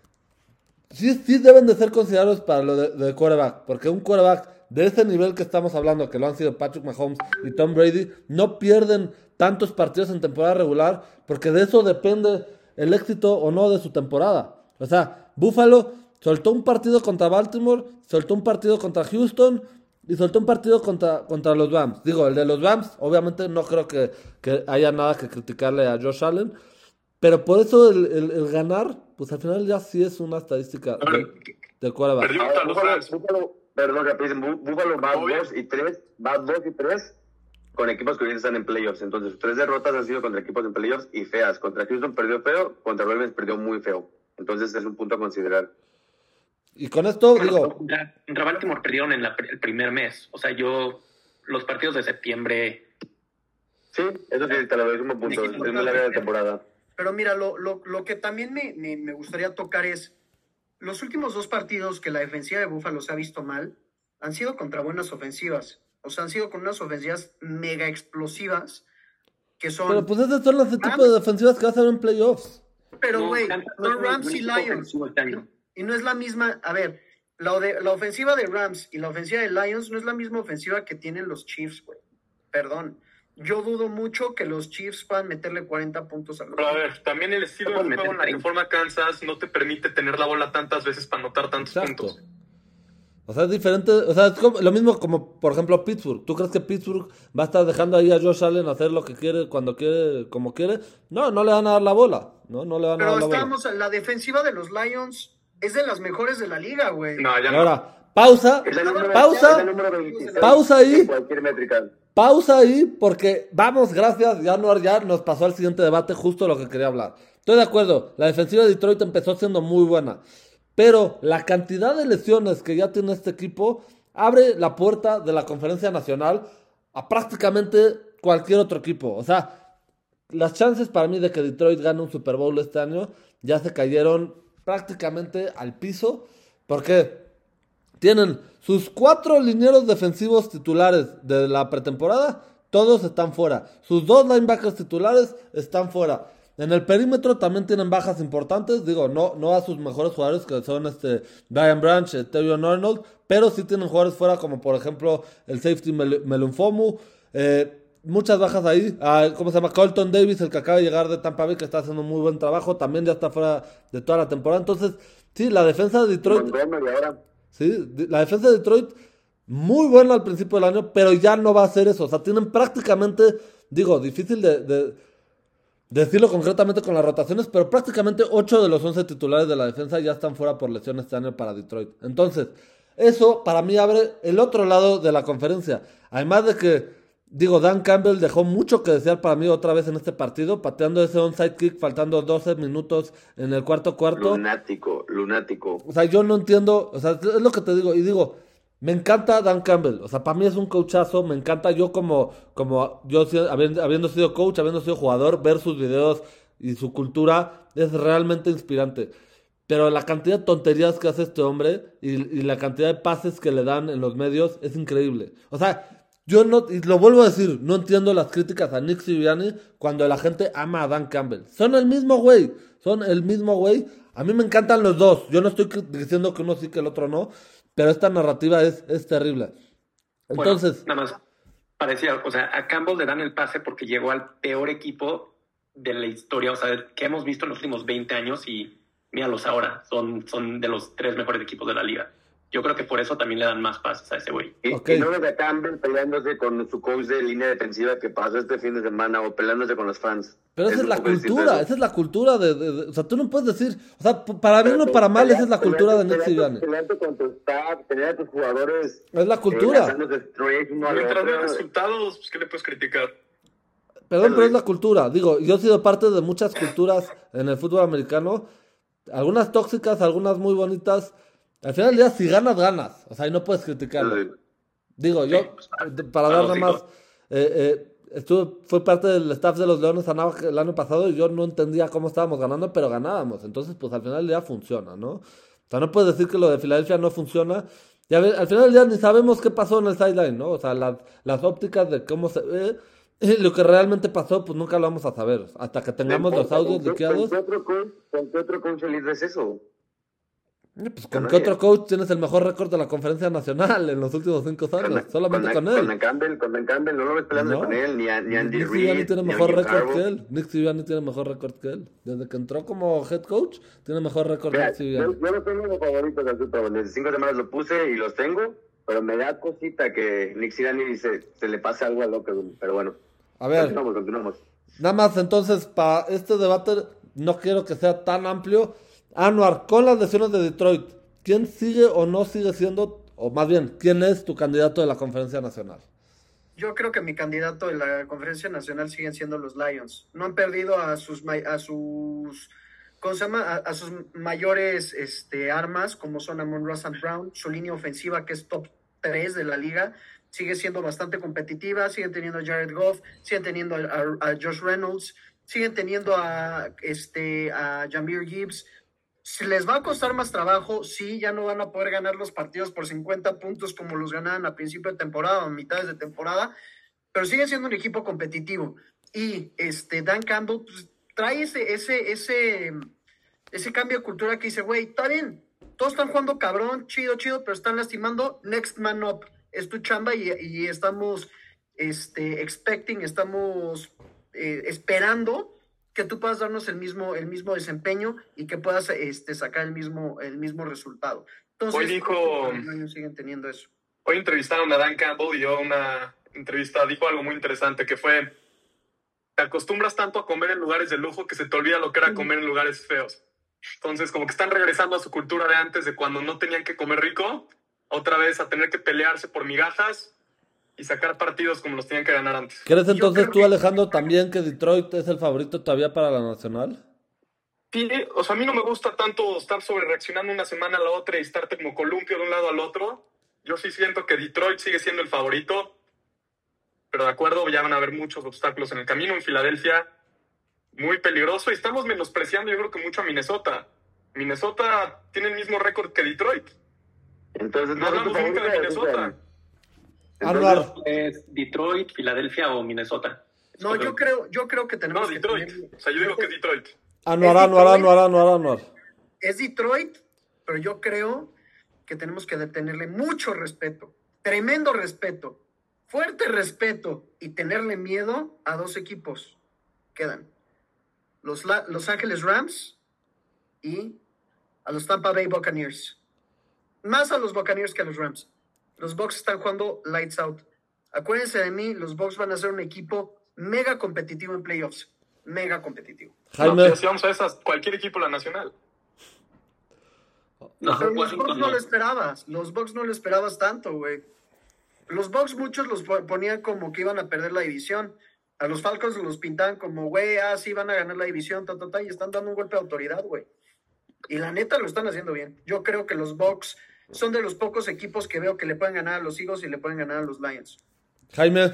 sí deben de ser considerados para lo de quarterback. Porque un quarterback de ese nivel que estamos hablando, que lo han sido Patrick Mahomes y Tom Brady, no pierden tantos partidos en temporada regular, porque de eso depende el éxito o no de su temporada. O sea, Buffalo soltó un partido contra Baltimore, soltó un partido contra Houston y soltó un partido contra los Rams. Digo, el de los Rams, obviamente no creo que haya nada que criticarle a Josh Allen, pero por eso el ganar, pues al final ya sí es una estadística del quarterback. Perdió contra los Rams. Perdón, rapidísimo. Buffalo va 2 y 3 con equipos que hoy están en playoffs. Entonces, 3 derrotas han sido contra equipos en playoffs y feas. Contra Houston perdió feo, contra Ravens perdió muy feo. Entonces, es un punto a considerar. Y con esto, digo... Contra Baltimore perdieron en el primer mes. O sea, los partidos de septiembre... Sí, eso sí, te lo doy como punto. Es una larga temporada. Pero mira, lo que también me gustaría tocar es, los últimos 2 partidos que la defensiva de Buffalo se ha visto mal, han sido contra buenas ofensivas. O sea, han sido con unas ofensivas mega explosivas, que son... Pero pues esas son las tipo de defensivas que vas a ver en playoffs. Pero, güey, son Rams y Lions. Y no es la misma, a ver, la ofensiva de Rams y la ofensiva de Lions no es la misma ofensiva que tienen los Chiefs, güey. Perdón. Yo dudo mucho que los Chiefs puedan meterle 40 puntos a los Pero a ver, también el estilo de juego en la que forma Kansas no te permite tener la bola tantas veces para anotar tantos puntos. O sea, es diferente, o sea, es como, lo mismo como, por ejemplo, Pittsburgh. ¿Tú crees que Pittsburgh va a estar dejando ahí a Josh Allen hacer lo que quiere, cuando quiere, como quiere? No le van a dar la bola. ¿no? No le van a Pero dar la bola. estamos, la defensiva de los Lions es de las mejores de la liga, güey. No, ya no. Ahora, pausa, Es el número, pausa, es el número 26 pausa ahí. en cualquier métrica. Pausa ahí, porque vamos, gracias, Januar ya nos pasó al siguiente debate, justo lo que quería hablar. Estoy de acuerdo, la defensiva de Detroit empezó siendo muy buena, pero la cantidad de lesiones que ya tiene este equipo abre la puerta de la Conferencia Nacional a prácticamente cualquier otro equipo. O sea, las chances para mí de que Detroit gane un Super Bowl este año ya se cayeron prácticamente al piso, porque tienen sus 4 linieros defensivos titulares de la pretemporada, todos están fuera. Sus 2 linebackers titulares están fuera. En el perímetro también tienen bajas importantes, digo, no a sus mejores jugadores que son Brian Branch, Terion Arnold, pero sí tienen jugadores fuera como por ejemplo el safety Melunfomu, muchas bajas ahí. ¿Cómo se llama? Colton Davis, el que acaba de llegar de Tampa Bay, que está haciendo un muy buen trabajo, también ya está fuera de toda la temporada. Entonces, sí, la defensa de Detroit... Montgomery ahora. Sí, la defensa de Detroit, muy buena al principio del año, pero ya no va a ser eso. O sea, tienen prácticamente, digo, difícil de decirlo concretamente con las rotaciones, pero prácticamente 8 de los 11 titulares de la defensa ya están fuera por lesión este año para Detroit. Entonces, eso para mí abre el otro lado de la conferencia. Además de que, digo, Dan Campbell dejó mucho que desear para mí otra vez en este partido, pateando ese onside kick, faltando 12 minutos en el cuarto. Lunático. O sea, yo no entiendo, o sea, es lo que te digo, y digo, me encanta Dan Campbell, o sea, para mí es un coachazo, me encanta yo como yo habiendo sido coach, habiendo sido jugador, ver sus videos y su cultura es realmente inspirante. Pero la cantidad de tonterías que hace este hombre y la cantidad de pases que le dan en los medios es increíble. O sea, yo no, y lo vuelvo a decir, no entiendo las críticas a Nick Sirianni cuando la gente ama a Dan Campbell. Son el mismo güey. A mí me encantan los dos. Yo no estoy diciendo que uno sí que el otro no, pero esta narrativa es terrible. Entonces, bueno, nada más parecía, o sea, a Campbell le dan el pase porque llegó al peor equipo de la historia, o sea, que hemos visto en los últimos 20 años y míralos ahora, son de los 3 mejores equipos de la liga. Yo creo que por eso también le dan más pases a ese güey. Okay. Y no ves a Campbell peleándose con su coach de línea defensiva que pasó este fin de semana o peleándose con los fans. Pero esa es la cultura o sea, tú no puedes decir, o sea, para bien o para mal, esa es la cultura de Nick Sirianni. Pelearte con tu staff, pelear a tus jugadores. Es la cultura. Mientras no hay resultados, pues, ¿qué le puedes criticar? Perdón, pero es la cultura. Digo, yo he sido parte de muchas culturas en el fútbol americano, algunas tóxicas, algunas muy bonitas. Al final del día, si ganas, ganas. O sea, y no puedes criticarlo. Digo, yo, para dar nada más, fui parte del staff de los Leones el año pasado y yo no entendía cómo estábamos ganando, pero ganábamos. Entonces, pues al final del día funciona, ¿no? O sea, no puedes decir que lo de Filadelfia no funciona. Y al final del día ni sabemos qué pasó en el sideline, ¿no? O sea, las ópticas de cómo se ve. Lo que realmente pasó, pues nunca lo vamos a saber. Hasta que tengamos los audios liqueados. ¿Con qué otro coach eliges eso? Pues con qué otro coach tienes el mejor récord de la Conferencia Nacional en los últimos 5 años, solamente con él. Con Dan Campbell, no lo ves peleando con él, ni Andy Nick Reid. Sirianni tiene mejor récord que él. Nick Sirianni tiene mejor récord que él. Desde que entró como head coach, tiene mejor récord que Nick Sirianni. Yo no tengo los favoritos del Super Bowl. Desde 5 semanas lo puse y los tengo, pero me da cosita que Nick Sirianni se le pase algo a López, pero bueno. A ver, continuamos. Nada más entonces, para este debate, no quiero que sea tan amplio. Anuar, con las lesiones de Detroit, ¿quién sigue o no sigue siendo, o más bien, quién es tu candidato de la Conferencia Nacional? Yo creo que mi candidato de la Conferencia Nacional siguen siendo los Lions. No han perdido a sus ¿cómo se llama? A sus mayores armas, como son Amon-Ra St. Brown, su línea ofensiva, que es top 3 de la liga, sigue siendo bastante competitiva, siguen teniendo a Jared Goff, siguen teniendo a Josh Reynolds, siguen teniendo a Jahmyr Gibbs. Si les va a costar más trabajo, sí, ya no van a poder ganar los partidos por 50 puntos como los ganaban a principio de temporada o a mitades de temporada, pero sigue siendo un equipo competitivo. Y Dan Campbell pues, trae ese cambio de cultura que dice, güey, está bien, todos están jugando cabrón, chido, pero están lastimando, next man up, es tu chamba y estamos estamos esperando que tú puedas darnos el mismo desempeño y que puedas sacar el mismo resultado. Entonces, siguen teniendo eso. Hoy entrevistaron a Dan Campbell y dio una entrevista, dijo algo muy interesante que fue, te acostumbras tanto a comer en lugares de lujo que se te olvida lo que era comer en lugares feos. Entonces, como que están regresando a su cultura de antes, de cuando no tenían que comer rico, otra vez a tener que pelearse por migajas y sacar partidos como los tenían que ganar antes. ¿Crees entonces creo tú, que- Alejandro, también que Detroit es el favorito todavía para la Nacional? Sí, o sea, a mí no me gusta tanto estar sobre reaccionando una semana a la otra y estarte como columpio de un lado al otro. Yo sí siento que Detroit sigue siendo el favorito, pero de acuerdo, ya van a haber muchos obstáculos en el camino. En Filadelfia, muy peligroso, y estamos menospreciando yo creo que mucho a Minnesota. Minnesota tiene el mismo récord que Detroit. Entonces, No hablamos nunca de Minnesota. Anuar. ¿Es Detroit, Filadelfia o Minnesota? No, yo creo que No, tenemos que Detroit. tener- O sea, yo digo que Detroit. Anuar. Es Detroit, pero yo creo que tenemos que tenerle mucho respeto, tremendo respeto, fuerte respeto y tenerle miedo a dos equipos. Quedan Los Ángeles Rams y a los Tampa Bay Buccaneers. Más a los Buccaneers que a los Rams. Los Bucs están jugando lights out. Acuérdense de mí, los Bucs van a ser un equipo mega competitivo en playoffs. Mega competitivo. Jaime. No, si vamos a esas, cualquier equipo de la Nacional. No, Pero los Bucs Washington no no. lo esperabas. Los Bucs no lo esperabas tanto, güey. Los Bucs muchos los ponían como que iban a perder la división. A los Falcons los pintaban como, güey, sí van a ganar la división, y están dando un golpe de autoridad, güey. Y la neta lo están haciendo bien. Yo creo que los Bucs son de los pocos equipos que veo que le pueden ganar a los Eagles y le pueden ganar a los Lions. Jaime.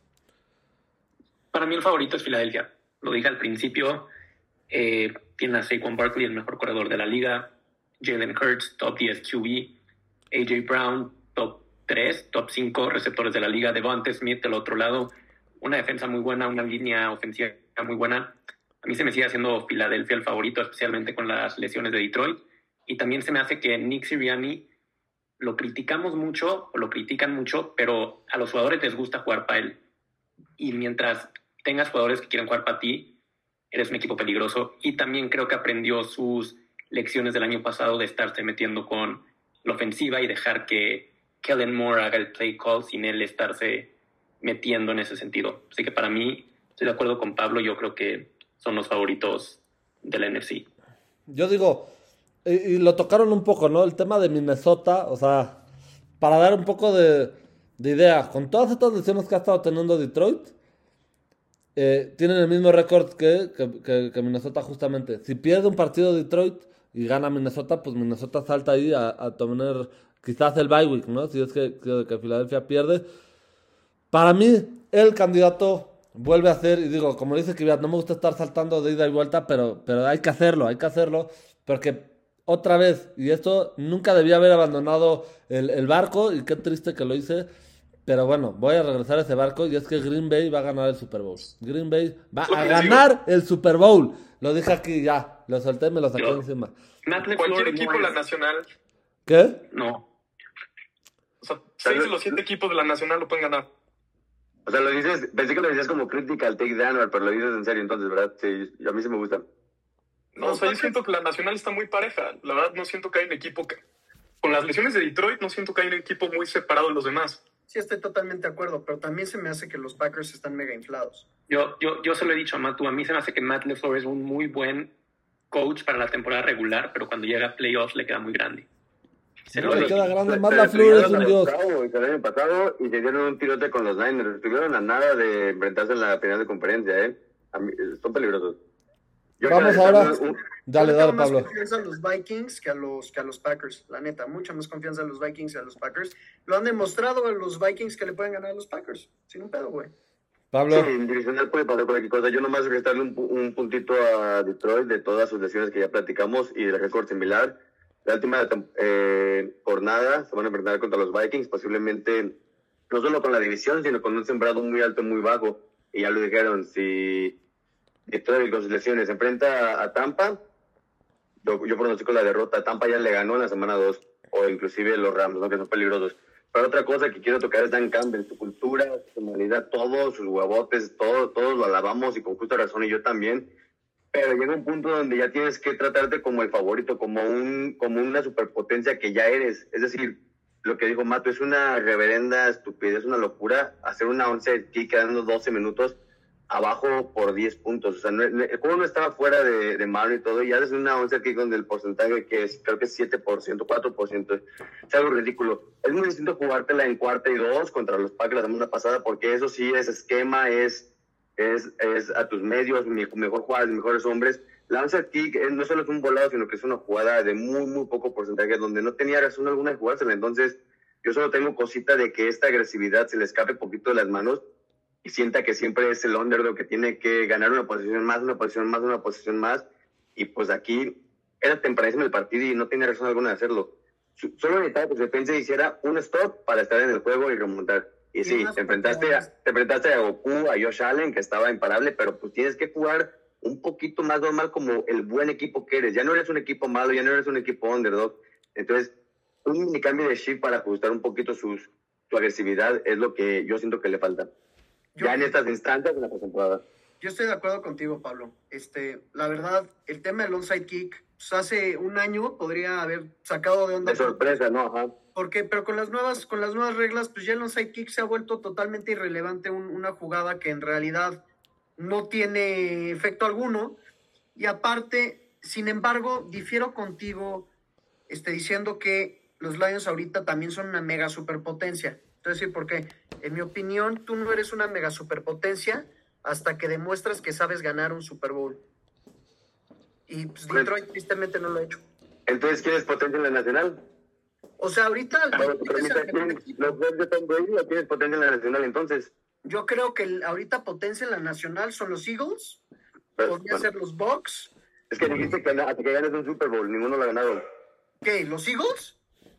Para mí el favorito es Filadelfia. Lo dije al principio. Tiene a Saquon Barkley, el mejor corredor de la liga. Jalen Hurts, top 10 QB. AJ Brown, top 3, top 5 receptores de la liga. Devonta Smith del otro lado. Una defensa muy buena, una línea ofensiva muy buena. A mí se me sigue haciendo Filadelfia el favorito, especialmente con las lesiones de Detroit. Y también se me hace que Nick Sirianni lo criticamos mucho, o lo critican mucho, pero a los jugadores les gusta jugar para él. Y mientras tengas jugadores que quieren jugar para ti, eres un equipo peligroso. Y también creo que aprendió sus lecciones del año pasado de estarse metiendo con la ofensiva y dejar que Kellen Moore haga el play call sin él estarse metiendo en ese sentido. Así que para mí, estoy de acuerdo con Pablo, yo creo que son los favoritos del NFC. Yo digo, y lo tocaron un poco, ¿no? El tema de Minnesota, o sea, para dar un poco de idea, con todas estas lesiones que ha estado teniendo Detroit, tienen el mismo récord que Minnesota justamente. Si pierde un partido Detroit y gana Minnesota, pues Minnesota salta ahí a tener quizás el bye week, ¿no? Si es que Filadelfia pierde. Para mí, el candidato vuelve a ser, y digo, como dice Kvyat, no me gusta estar saltando de ida y vuelta, pero hay que hacerlo, porque otra vez, y esto nunca debía haber abandonado el barco, y qué triste que lo hice, pero bueno, voy a regresar a ese barco, y es que Green Bay va a ganar el Super Bowl. Green Bay va a ganar el Super Bowl. Lo dije aquí ya, lo solté, me lo saqué encima. Matt LaFleur Cualquier no equipo de la es- Nacional, ¿Qué? No. o sea, 6 de los 7 equipos de la Nacional lo pueden ganar. O sea, lo dices, pensé que lo decías como crítica al take de Anuar, pero lo dices en serio entonces, ¿verdad? Sí, a mí sí me gusta. No, o sea, yo siento que la Nacional está muy pareja. La verdad, no siento que hay un equipo que... Con las lesiones de Detroit, no siento que hay un equipo muy separado de los demás. Sí, estoy totalmente de acuerdo, pero también se me hace que los Packers están mega inflados. Yo se lo he dicho a Matu, a mí se me hace que Matt LaFleur es un muy buen coach para la temporada regular, pero cuando llega a playoffs le queda muy grande. No, le queda grande, Matt Pero LaFleur es un estuvieron dios. el año pasado y se dieron un tirote con los Niners. Estuvieron a nada de enfrentarse en la final de conferencia, ¿eh? Son peligrosos. Yo Vamos cada vez ahora. hablo Dale, Yo le tengo más Pablo. confianza a los Vikings que a los Packers, la neta, mucha más confianza a los Vikings que a los Packers. Lo han demostrado a los Vikings que le pueden ganar a los Packers, sin un pedo, güey. Pablo. Sí, en divisional puede pasar cualquier cosa. Yo nomás restarle un puntito a Detroit de todas sus lesiones que ya platicamos y el récord similar. La última jornada se van a enfrentar contra los Vikings, posiblemente no solo con la división, sino con un sembrado muy alto, muy bajo. Y ya lo dijeron, si Detroit con sus lesiones se enfrenta a Tampa, yo pronostico la derrota. Tampa ya le ganó en la semana 2, o inclusive los Rams, ¿no? Que son peligrosos. Pero otra cosa que quiero tocar es Dan Campbell, su cultura, su humanidad, todos sus huevotes, todos lo alabamos y con justa razón, y yo también. Pero llega un punto donde ya tienes que tratarte como el favorito, como una superpotencia que ya eres. Es decir, lo que dijo Mato es una reverenda estupidez, una locura hacer una 11 aquí quedando 12 minutos abajo por 10 puntos. O sea, el juego no estaba fuera de mano y todo. Ya desde una once aquí donde el porcentaje que es, creo que es 7%, 4%, es algo ridículo. Es muy distinto jugártela en 4-2 contra los Packers la semana pasada, porque eso sí es esquema, es a tus medios, mejor jugadas, mejores hombres. La once kick no solo es un volado, sino que es una jugada de muy, muy poco porcentaje, donde no tenía razón alguna de jugársela. Entonces, yo solo tengo cosita de que esta agresividad se le escape poquito de las manos y sienta que siempre es el underdog que tiene que ganar una posición más, una posición más, una posición más. Y pues aquí era tempranísimo el partido y no tenía razón alguna de hacerlo. Solo necesitaba que su defensa hiciera un stop para estar en el juego y remontar. Y sí, te enfrentaste a Goku, a Josh Allen, que estaba imparable, pero pues tienes que jugar un poquito más normal como el buen equipo que eres. Ya no eres un equipo malo, ya no eres un equipo underdog. Entonces, un mini cambio de shift para ajustar un poquito su agresividad es lo que yo siento que le falta. Ya en estas instancias de la postemporada. Yo estoy de acuerdo contigo, Pablo. La verdad, el tema del onside kick, pues hace un año podría haber sacado de onda. De sorpresa, ¿no? Ajá. Pero con las nuevas reglas, pues ya el onside kick se ha vuelto totalmente irrelevante, una jugada que en realidad no tiene efecto alguno. Y aparte, sin embargo, difiero contigo, diciendo que los Lions ahorita también son una mega superpotencia. Entonces, ¿por qué? En mi opinión, tú no eres una mega superpotencia hasta que demuestras que sabes ganar un Super Bowl. Y pues Detroit tristemente no lo ha hecho. Entonces, ¿quién es potencia en la nacional? O sea, ahorita... ¿Los Bucks de Tom Brady o quién es potencia en la nacional entonces? Yo creo que ahorita potencia en la nacional son los Eagles, podría ser los Bucks. Es que dijiste que hasta que ganes un Super Bowl, ninguno lo ha ganado. ¿Qué? ¿Los Eagles?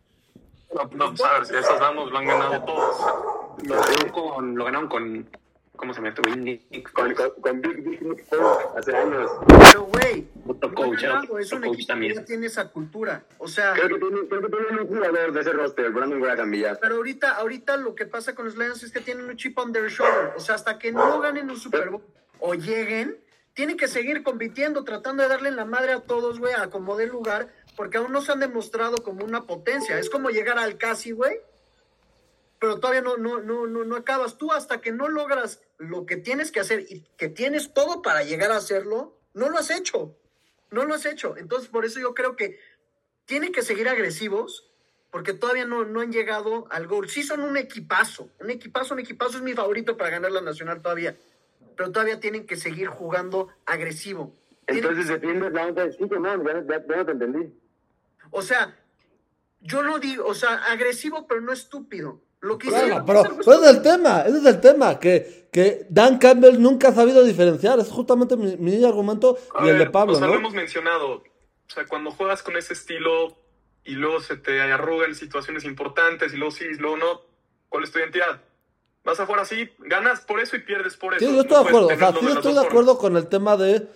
No, sabes, esos Rams lo han ganado todos. Lo ganaron con ¿cómo se llama? Con Big Nick Foles hace años. Pero, güey, es un equipo que ya tiene esa cultura. O sea... Creo que tiene un jugador de ese roster, Brandon Graham Villar. Pero ahorita lo que pasa con los Lions es que tienen un chip on their shoulder. O sea, hasta que no ganen un Super Bowl o lleguen, tienen que seguir compitiendo, tratando de darle la madre a todos, güey, a como dé lugar, porque aún no se han demostrado como una potencia. Es como llegar al casi, güey, pero todavía no acabas. Tú hasta que no logras lo que tienes que hacer y que tienes todo para llegar a hacerlo, no lo has hecho. Entonces, por eso yo creo que tienen que seguir agresivos, porque todavía no han llegado al gol. Sí son un equipazo es mi favorito para ganar la nacional todavía, pero todavía tienen que seguir jugando agresivo. Entonces defiendes la onda de chico, no, ya no te entendí. O sea, yo no digo, o sea, agresivo, pero no estúpido. Lo que claro, pero ese es el tema, que Dan Campbell nunca ha sabido diferenciar. Es justamente mi argumento y el de Pablo, o sea, ¿no? lo hemos mencionado. O sea, cuando juegas con ese estilo y luego se te arrugan situaciones importantes y luego sí, luego no, ¿cuál es tu identidad? Vas a jugar así, ganas por eso y pierdes por eso. Sí, yo estoy de acuerdo. O sea, sí estoy de acuerdo con el tema de...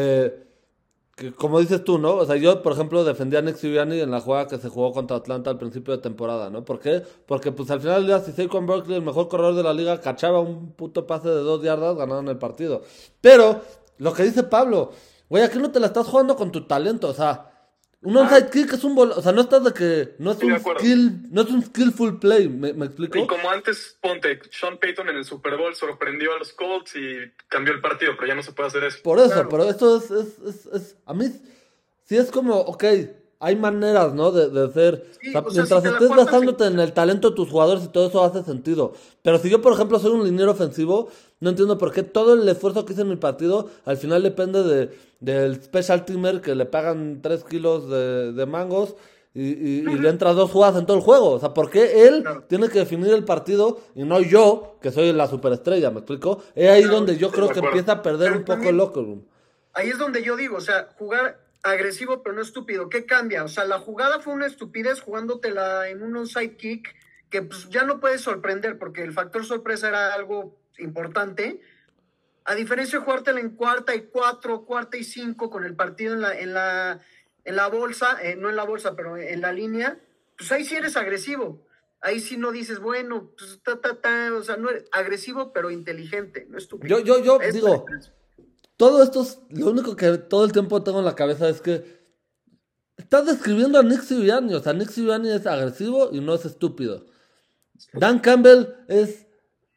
que, como dices tú, ¿no? O sea, yo, por ejemplo, defendía a Nick Sirianni en la jugada que se jugó contra Atlanta al principio de temporada, ¿no? ¿Por qué? Porque, pues, al final del día, si Saquon Barkley, el mejor corredor de la liga, cachaba un puto pase de 2 yardas, ganaron el partido. Pero, lo que dice Pablo, güey, aquí no te la estás jugando con tu talento, o sea... Un onside kick es un o sea, no estás de que no es un skillful play, ¿me explico? Y como antes, ponte, Sean Payton en el Super Bowl sorprendió a los Colts y cambió el partido, pero ya no se puede hacer eso. Por eso, claro. Pero esto es a mí sí es como, ok, hay maneras, ¿no? De hacer, sí, o sea, mientras si estés basándote en el talento de tus jugadores y todo eso hace sentido. Pero si yo, por ejemplo, soy un liniero ofensivo, no entiendo por qué todo el esfuerzo que hice en mi partido al final depende del special teamer que le pagan 3 kilos de mangos y le entra 2 jugadas en todo el juego. O sea, ¿por qué él tiene que definir el partido y no yo, que soy la superestrella? ¿Me explico? Es ahí donde yo creo que empieza a perder un poco el locker room. Ahí es donde yo digo, o sea, jugar agresivo pero no estúpido. ¿Qué cambia? O sea, la jugada fue una estupidez jugándotela en un onside kick que pues ya no puedes sorprender porque el factor sorpresa era algo importante. A diferencia de jugártela en 4ª y 4, 4ª y 5 con el partido en la bolsa, no en la bolsa, pero en la línea, pues ahí sí eres agresivo. Ahí sí no dices, bueno, pues o sea, no eres agresivo pero inteligente, no estúpido. Yo digo, todo esto es, lo único que todo el tiempo tengo en la cabeza es que estás describiendo a Nick Sirianni, o sea, Nick Sirianni es agresivo y no es estúpido. Dan Campbell es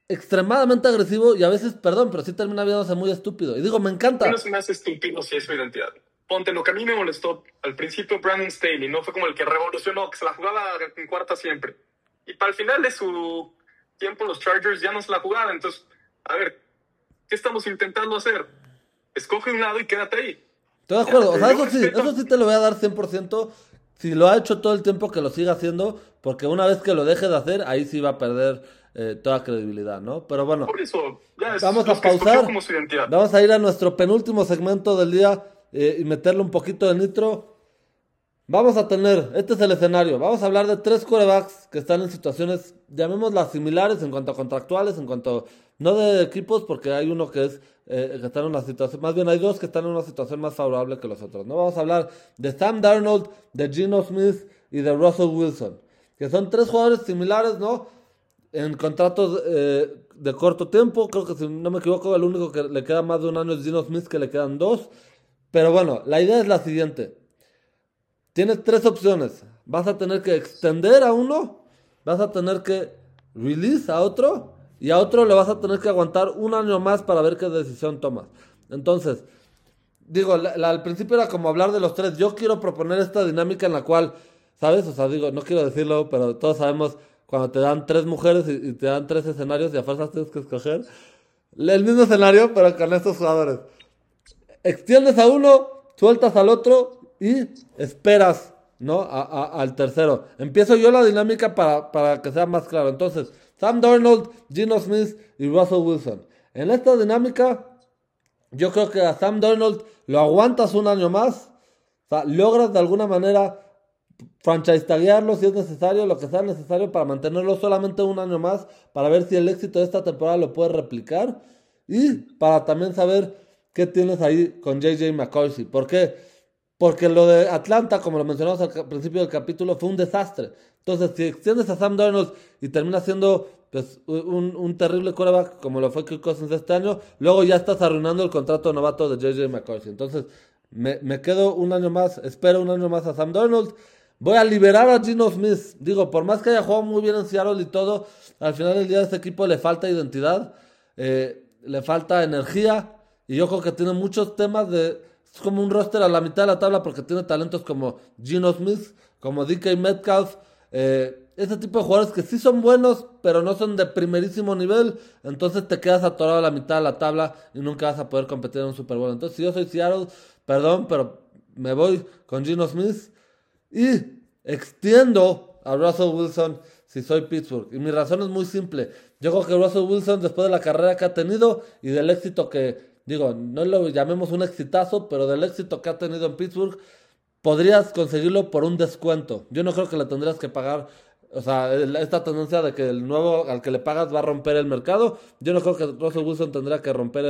extremadamente agresivo y a veces, perdón, pero sí termina viéndose muy estúpido. Y digo, me encanta. No se me hace estúpido si es su identidad. Ponte, lo que a mí me molestó al principio Brandon Staley, no fue como el que revolucionó, que se la jugaba en cuarta siempre. Y para el final de su tiempo los Chargers ya no se la jugaban. Entonces, a ver, ¿qué estamos intentando hacer? Escoge un lado y quédate ahí. Estoy de acuerdo, o sea, eso sí te lo voy a dar 100%. Si lo ha hecho todo el tiempo, que lo siga haciendo, porque una vez que lo deje de hacer, ahí sí va a perder toda credibilidad, ¿no? Pero bueno, Por eso, ya vamos a pausar. Como su identidad. Vamos a ir a nuestro penúltimo segmento del día y meterle un poquito de nitro. Vamos a tener, este es el escenario, vamos a hablar de 3 quarterbacks que están en situaciones, llamémoslas similares en cuanto a contractuales, en cuanto, no de equipos, porque hay uno que es, que está en una situación, más bien hay 2 que están en una situación más favorable que los otros, ¿no? Vamos a hablar de Sam Darnold, de Geno Smith y de Russell Wilson, que son 3 jugadores similares, ¿no? En contratos de corto tiempo, creo que si no me equivoco, el único que le queda más de un año es Geno Smith, que le quedan 2, pero bueno, la idea es la siguiente. Tienes 3 opciones. Vas a tener que extender a uno, vas a tener que release a otro, y a otro le vas a tener que aguantar un año más para ver qué decisión tomas. Entonces, digo, al principio era como hablar de los 3. Yo quiero proponer esta dinámica en la cual, ¿sabes? O sea, digo, no quiero decirlo, pero todos sabemos cuando te dan 3 mujeres y te dan 3 escenarios y a fuerzas tienes que escoger el mismo escenario, pero con estos jugadores. Extiendes a uno, sueltas al otro y esperas, ¿no? Al tercero. Empiezo yo la dinámica para que sea más claro. Entonces, Sam Darnold, Geno Smith y Russell Wilson. En esta dinámica, yo creo que a Sam Darnold lo aguantas un año más. O sea, logras de alguna manera franchise taguearlo si es necesario, lo que sea necesario para mantenerlo solamente un año más, para ver si el éxito de esta temporada lo puedes replicar y para también saber qué tienes ahí con JJ McCarthy. ¿Por qué? Porque lo de Atlanta, como lo mencionamos al principio del capítulo, fue un desastre. Entonces, si extiendes a Sam Darnold y termina siendo pues, un terrible quarterback como lo fue Kirk Cousins este año, luego ya estás arruinando el contrato novato de JJ McCarthy. Entonces, me quedo un año más, espero un año más a Sam Darnold. Voy a liberar a Geno Smith. Digo, por más que haya jugado muy bien en Seattle y todo, al final del día a este equipo le falta identidad, le falta energía, y yo creo que tiene muchos temas de... Es como un roster a la mitad de la tabla porque tiene talentos como Geno Smith, como DK Metcalf, ese tipo de jugadores que sí son buenos, pero no son de primerísimo nivel, entonces te quedas atorado a la mitad de la tabla y nunca vas a poder competir en un Super Bowl. Entonces, si yo soy Seattle, perdón, pero me voy con Geno Smith y extiendo a Russell Wilson si soy Pittsburgh. Y mi razón es muy simple. Yo creo que Russell Wilson, después de la carrera que ha tenido y del éxito que... Digo, no lo llamemos un exitazo, pero del éxito que ha tenido en Pittsburgh, podrías conseguirlo por un descuento. Yo no creo que le tendrías que pagar, o sea, esta tendencia de que el nuevo al que le pagas va a romper el mercado. Yo no creo que Russell Wilson tendría que romper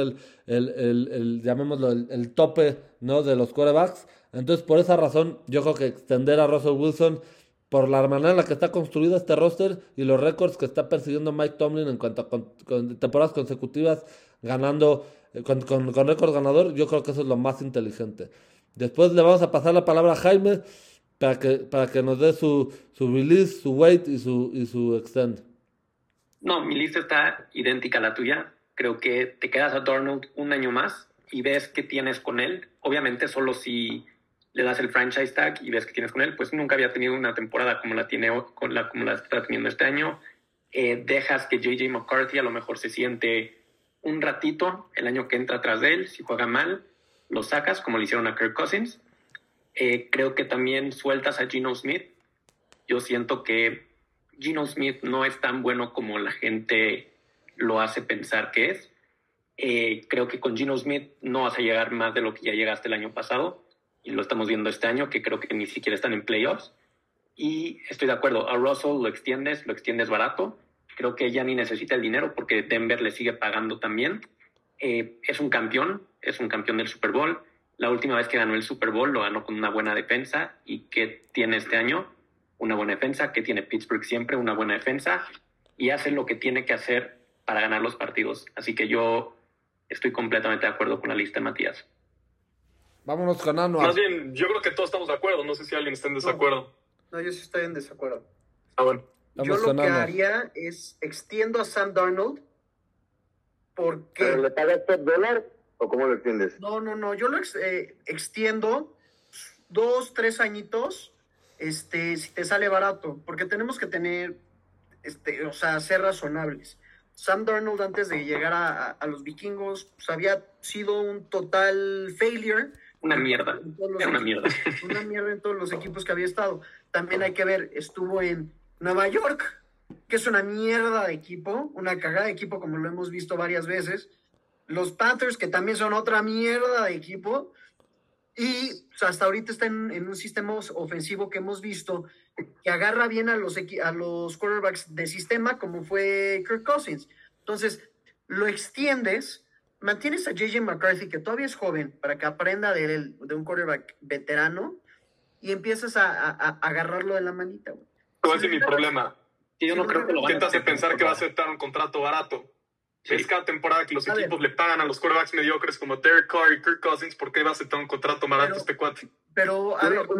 llamémoslo, el tope, ¿no? De los quarterbacks. Entonces, por esa razón, yo creo que extender a Russell Wilson, por la manera en la que está construido este roster y los récords que está persiguiendo Mike Tomlin en cuanto a con temporadas consecutivas ganando... Con récord ganador, yo creo que eso es lo más inteligente. Después le vamos a pasar la palabra a Jaime para que nos dé su release, su wait y su extend. No, mi lista está idéntica a la tuya. Creo que te quedas a Darnold un año más y ves qué tienes con él. Obviamente solo si le das el franchise tag y ves qué tienes con él, pues nunca había tenido una temporada como la está teniendo este año. Dejas que JJ McCarthy a lo mejor se siente un ratito el año que entra atrás de él. Si juega mal, lo sacas, como le hicieron a Kirk Cousins. Creo que también sueltas a Geno Smith. Yo siento que Geno Smith no es tan bueno como la gente lo hace pensar que es. Creo que con Geno Smith no vas a llegar más de lo que ya llegaste el año pasado, y lo estamos viendo este año, que creo que ni siquiera están en playoffs. Y estoy de acuerdo, a Russell lo extiendes barato. Creo que ya ni necesita el dinero porque Denver le sigue pagando también. Es un campeón del Super Bowl. La última vez que ganó el Super Bowl lo ganó con una buena defensa. ¿Y qué tiene este año? Una buena defensa. ¿Qué tiene Pittsburgh siempre? Una buena defensa. Y hace lo que tiene que hacer para ganar los partidos. Así que yo estoy completamente de acuerdo con la lista de Matías. Vámonos con Anuar. Más bien, yo creo que todos estamos de acuerdo. No sé si alguien está en desacuerdo. No, yo sí estoy en desacuerdo. Ah, bueno. Yo lo que haría es extiendo a Sam Darnold porque... ¿Pero le pagas top dólar o cómo lo extiendes? No, yo lo extiendo 2, 3 añitos, si te sale barato, porque tenemos que tener, o sea, ser razonables. Sam Darnold, antes de llegar a los vikingos, pues, había sido un total failure. Una mierda. Una mierda. Una mierda en todos los equipos que había estado. También hay que ver, estuvo en Nueva York, que es una mierda de equipo, una cagada de equipo, como lo hemos visto varias veces. Los Panthers, que también son otra mierda de equipo. Y o sea, hasta ahorita está en un sistema ofensivo que hemos visto que agarra bien a los quarterbacks de sistema, como fue Kirk Cousins. Entonces, lo extiendes, mantienes a J.J. McCarthy, que todavía es joven, para que aprenda de un quarterback veterano, y empiezas a agarrarlo de la manita. ¿Cuál es mi problema? Sí, yo no creo que lo van ¿Qué te hace pensar que va a aceptar un contrato barato? Sí. Es cada temporada que los A equipos ver. le pagan a los quarterbacks mediocres como Derek Carr y Kirk Cousins. ¿Por qué va a aceptar un contrato barato este cuate? Pero, a ver,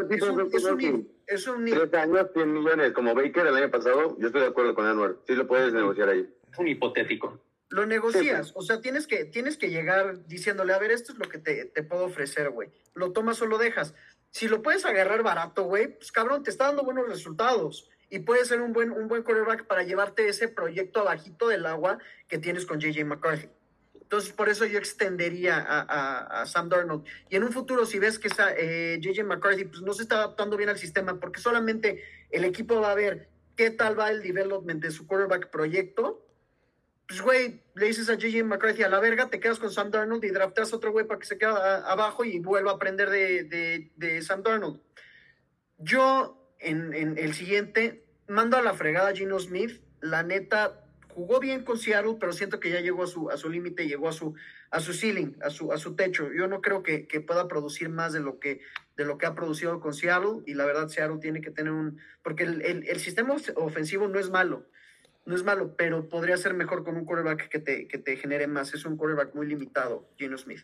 es un 3 años, 100 millones, como Baker el año pasado. Yo estoy de acuerdo con Anwar. Sí lo puedes negociar ahí. Es un hipotético. Lo negocias, o sea, tienes que llegar diciéndole, a ver, esto es lo que te puedo ofrecer, güey. ¿Lo tomas o lo dejas? Si lo puedes agarrar barato, güey, pues cabrón, te está dando buenos resultados. Y puede ser un buen quarterback para llevarte ese proyecto abajito del agua que tienes con J.J. McCarthy. Entonces, por eso yo extendería a Sam Darnold. Y en un futuro, si ves que J.J. McCarthy pues, no se está adaptando bien al sistema, porque solamente el equipo va a ver qué tal va el development de su quarterback proyecto, pues, güey, le dices a J.J. McCarthy a la verga, te quedas con Sam Darnold y drafteas a otro güey para que se quede abajo y vuelva a aprender de Sam Darnold. Yo, en el siguiente, mando a la fregada a Geno Smith. La neta, jugó bien con Seattle, pero siento que ya llegó a su límite, llegó a su ceiling, a su techo. Yo no creo que pueda producir más de lo que ha producido con Seattle, y la verdad Seattle tiene que tener porque el sistema ofensivo no es malo, pero podría ser mejor con un quarterback que te genere más. Es un quarterback muy limitado, Geno Smith.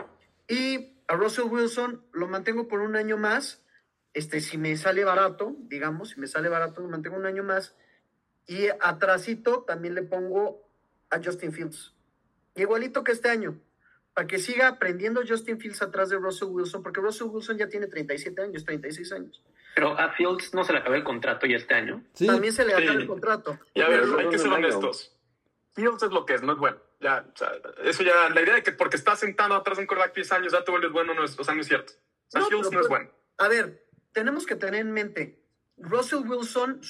Y a Russell Wilson lo mantengo por un año más. Si me sale barato, lo mantengo un año más. Y atrasito también le pongo a Justin Fields. Igualito que este año, para que siga aprendiendo Justin Fields atrás de Russell Wilson, porque Russell Wilson ya tiene 37 años, 36 años. Pero a Fields no se le acabó el contrato ya este año. Sí, También se le acaba Sí. el contrato. Y a ver, Pero hay que ser no es honestos. Fields es lo que es, no es bueno. Ya, o sea, eso ya, la idea de que porque estás sentado atrás de un quarterback 10 años ya te vuelves bueno, no es cierto. O sea, No, Fields pero no es bueno. A ver, tenemos que tener en mente, Russell Wilson,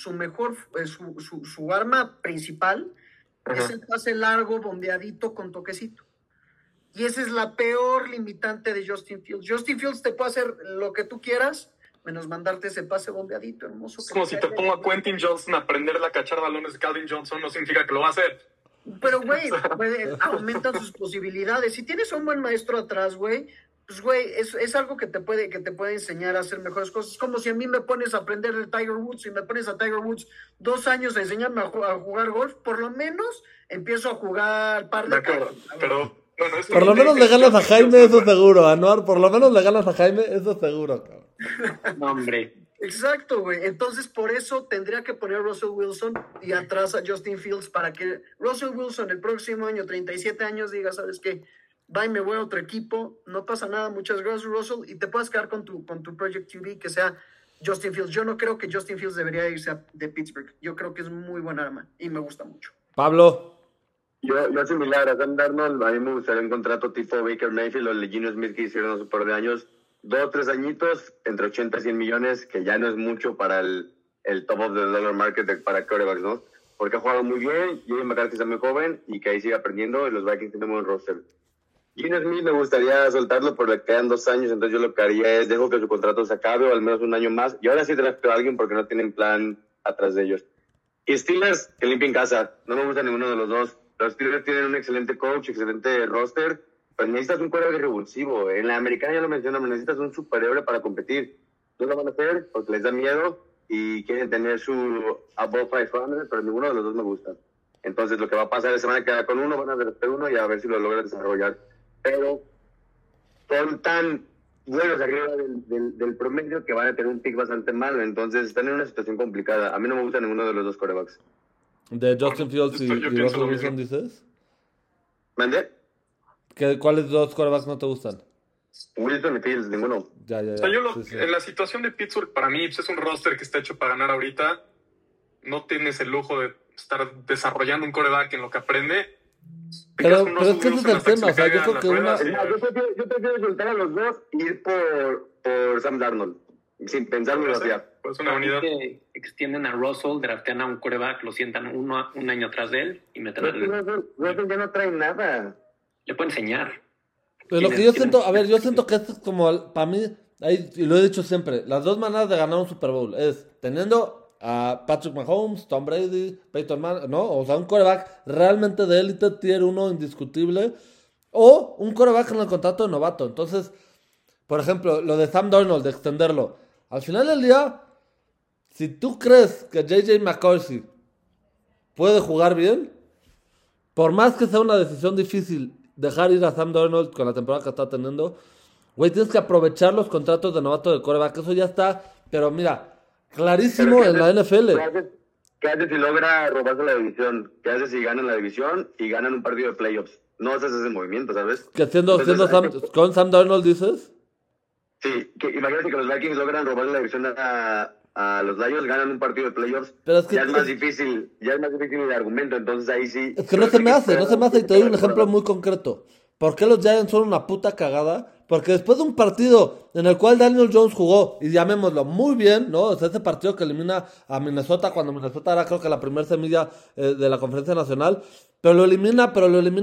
su arma principal Ajá. es el pase largo, bombeadito, con toquecito. Y esa es la peor limitante de Justin Fields. Justin Fields te puede hacer lo que tú quieras, menos mandarte ese pase bombeadito, hermoso. Es como si te pongo a Quentin Johnson a aprenderle a cachar balones de Calvin Johnson, no significa que lo va a hacer. Pero, güey, aumentan sus posibilidades. Si tienes a un buen maestro atrás, güey, pues, güey, es algo que te puede enseñar a hacer mejores cosas. Es como si a mí me pones a aprender el Tiger Woods y me pones a Tiger Woods 2 años a enseñarme a jugar golf, por lo menos empiezo a jugar par De de acuerdo, cartas. pero bueno, es por lo menos le ganas a Jaime, eso seguro, Anuar. Por lo menos le ganas a Jaime, eso seguro, cabrón. No, hombre. Exacto, güey. Entonces, por eso tendría que poner a Russell Wilson y atrás a Justin Fields para que Russell Wilson el próximo año, 37 años, diga, ¿sabes qué? Va y me voy a otro equipo, no pasa nada, muchas gracias, Russell, y te puedes quedar con tu Project QB, que sea Justin Fields. Yo no creo que Justin Fields debería irse de Pittsburgh. Yo creo que es muy buena arma y me gusta mucho. Pablo. Yo similar a Sam Darnold, a mí me gustaría un contrato tipo Baker Mayfield o Geno Smith que hicieron hace un par de años. 2 3 añitos, entre 80 y 100 millones, que ya no es mucho para el top of the dollar market para quarterbacks, ¿no? Porque ha jugado muy bien, J.J. McCarthy está muy joven y que ahí sigue aprendiendo, y los Vikings tienen un buen roster. Geno Smith me gustaría soltarlo porque le quedan 2 años, entonces yo lo que haría es dejo que su contrato se acabe o al menos un año más, y ahora sí drafteo a alguien porque no tienen plan atrás de ellos. Y Steelers, que limpien casa, no me gusta ninguno de los dos. Los Steelers tienen un excelente coach, excelente roster, pero necesitas un quarterback revulsivo. En la americana ya lo mencionamos, necesitas un superhéroe para competir. No lo van a hacer porque les da miedo y quieren tener su above 500, pero ninguno de los dos me gusta. Entonces lo que va a pasar es que se van a quedar con uno, van a draftear uno y a ver si lo logran desarrollar. Pero son tan buenos arriba del promedio que van a tener un pick bastante malo, entonces están en una situación complicada. A mí no me gusta ninguno de los dos quarterbacks. De Justin Fields y Yo pienso Russell lo Wilson, mismo. dices. ¿Mandé? ¿Cuáles dos quarterbacks no te gustan? Wilson y Fields, ninguno. Ya. O sea, Sí. en la situación de Pittsburgh, para mí, pues, es un roster que está hecho para ganar ahorita. No tienes el lujo de estar desarrollando un quarterback en lo que aprende. Pero es que ese es el tema, o sea, yo creo que Yo prefiero soltar a los dos y ir por Sam Darnold, sin pensarlo hacia. Pues una unidad. Que extienden a Russell, draftean a un quarterback, lo sientan un año atrás de él y meten al... Russell ya no trae nada. Le puede enseñar. Pero lo que yo siento, yo siento que esto es como, para mí, y lo he dicho siempre, las dos maneras de ganar un Super Bowl es teniendo a Patrick Mahomes, Tom Brady, Peyton Manning, ¿no? O sea, un quarterback realmente de élite, tier 1 indiscutible, o un quarterback en el contrato de novato. Entonces, por ejemplo, lo de Sam Darnold, de extenderlo. Al final del día, si tú crees que J.J. McCarthy puede jugar bien, por más que sea una decisión difícil dejar ir a Sam Darnold con la temporada que está teniendo, güey, tienes que aprovechar los contratos de novato de quarterback. Eso ya está, pero mira, clarísimo en la NFL. ¿Qué haces si logra robarse la división? ¿Qué haces si ganan la división y ganan un partido de playoffs? No haces ese movimiento, ¿sabes? Que con Sam Darnold dices. Sí, imagínate que los Vikings logran robarle la división a los Lions, ganan un partido de playoffs. Pero es que ya es más difícil el argumento, entonces ahí sí. Es que no se me hace, y te doy un ejemplo muy concreto. ¿Por qué los Giants son una puta cagada? Porque después de un partido en el cual Daniel Jones jugó, y llamémoslo muy bien, ¿no? O sea, ese partido que elimina a Minnesota, cuando Minnesota era creo que la primera semilla de la Conferencia Nacional, pero lo elimina,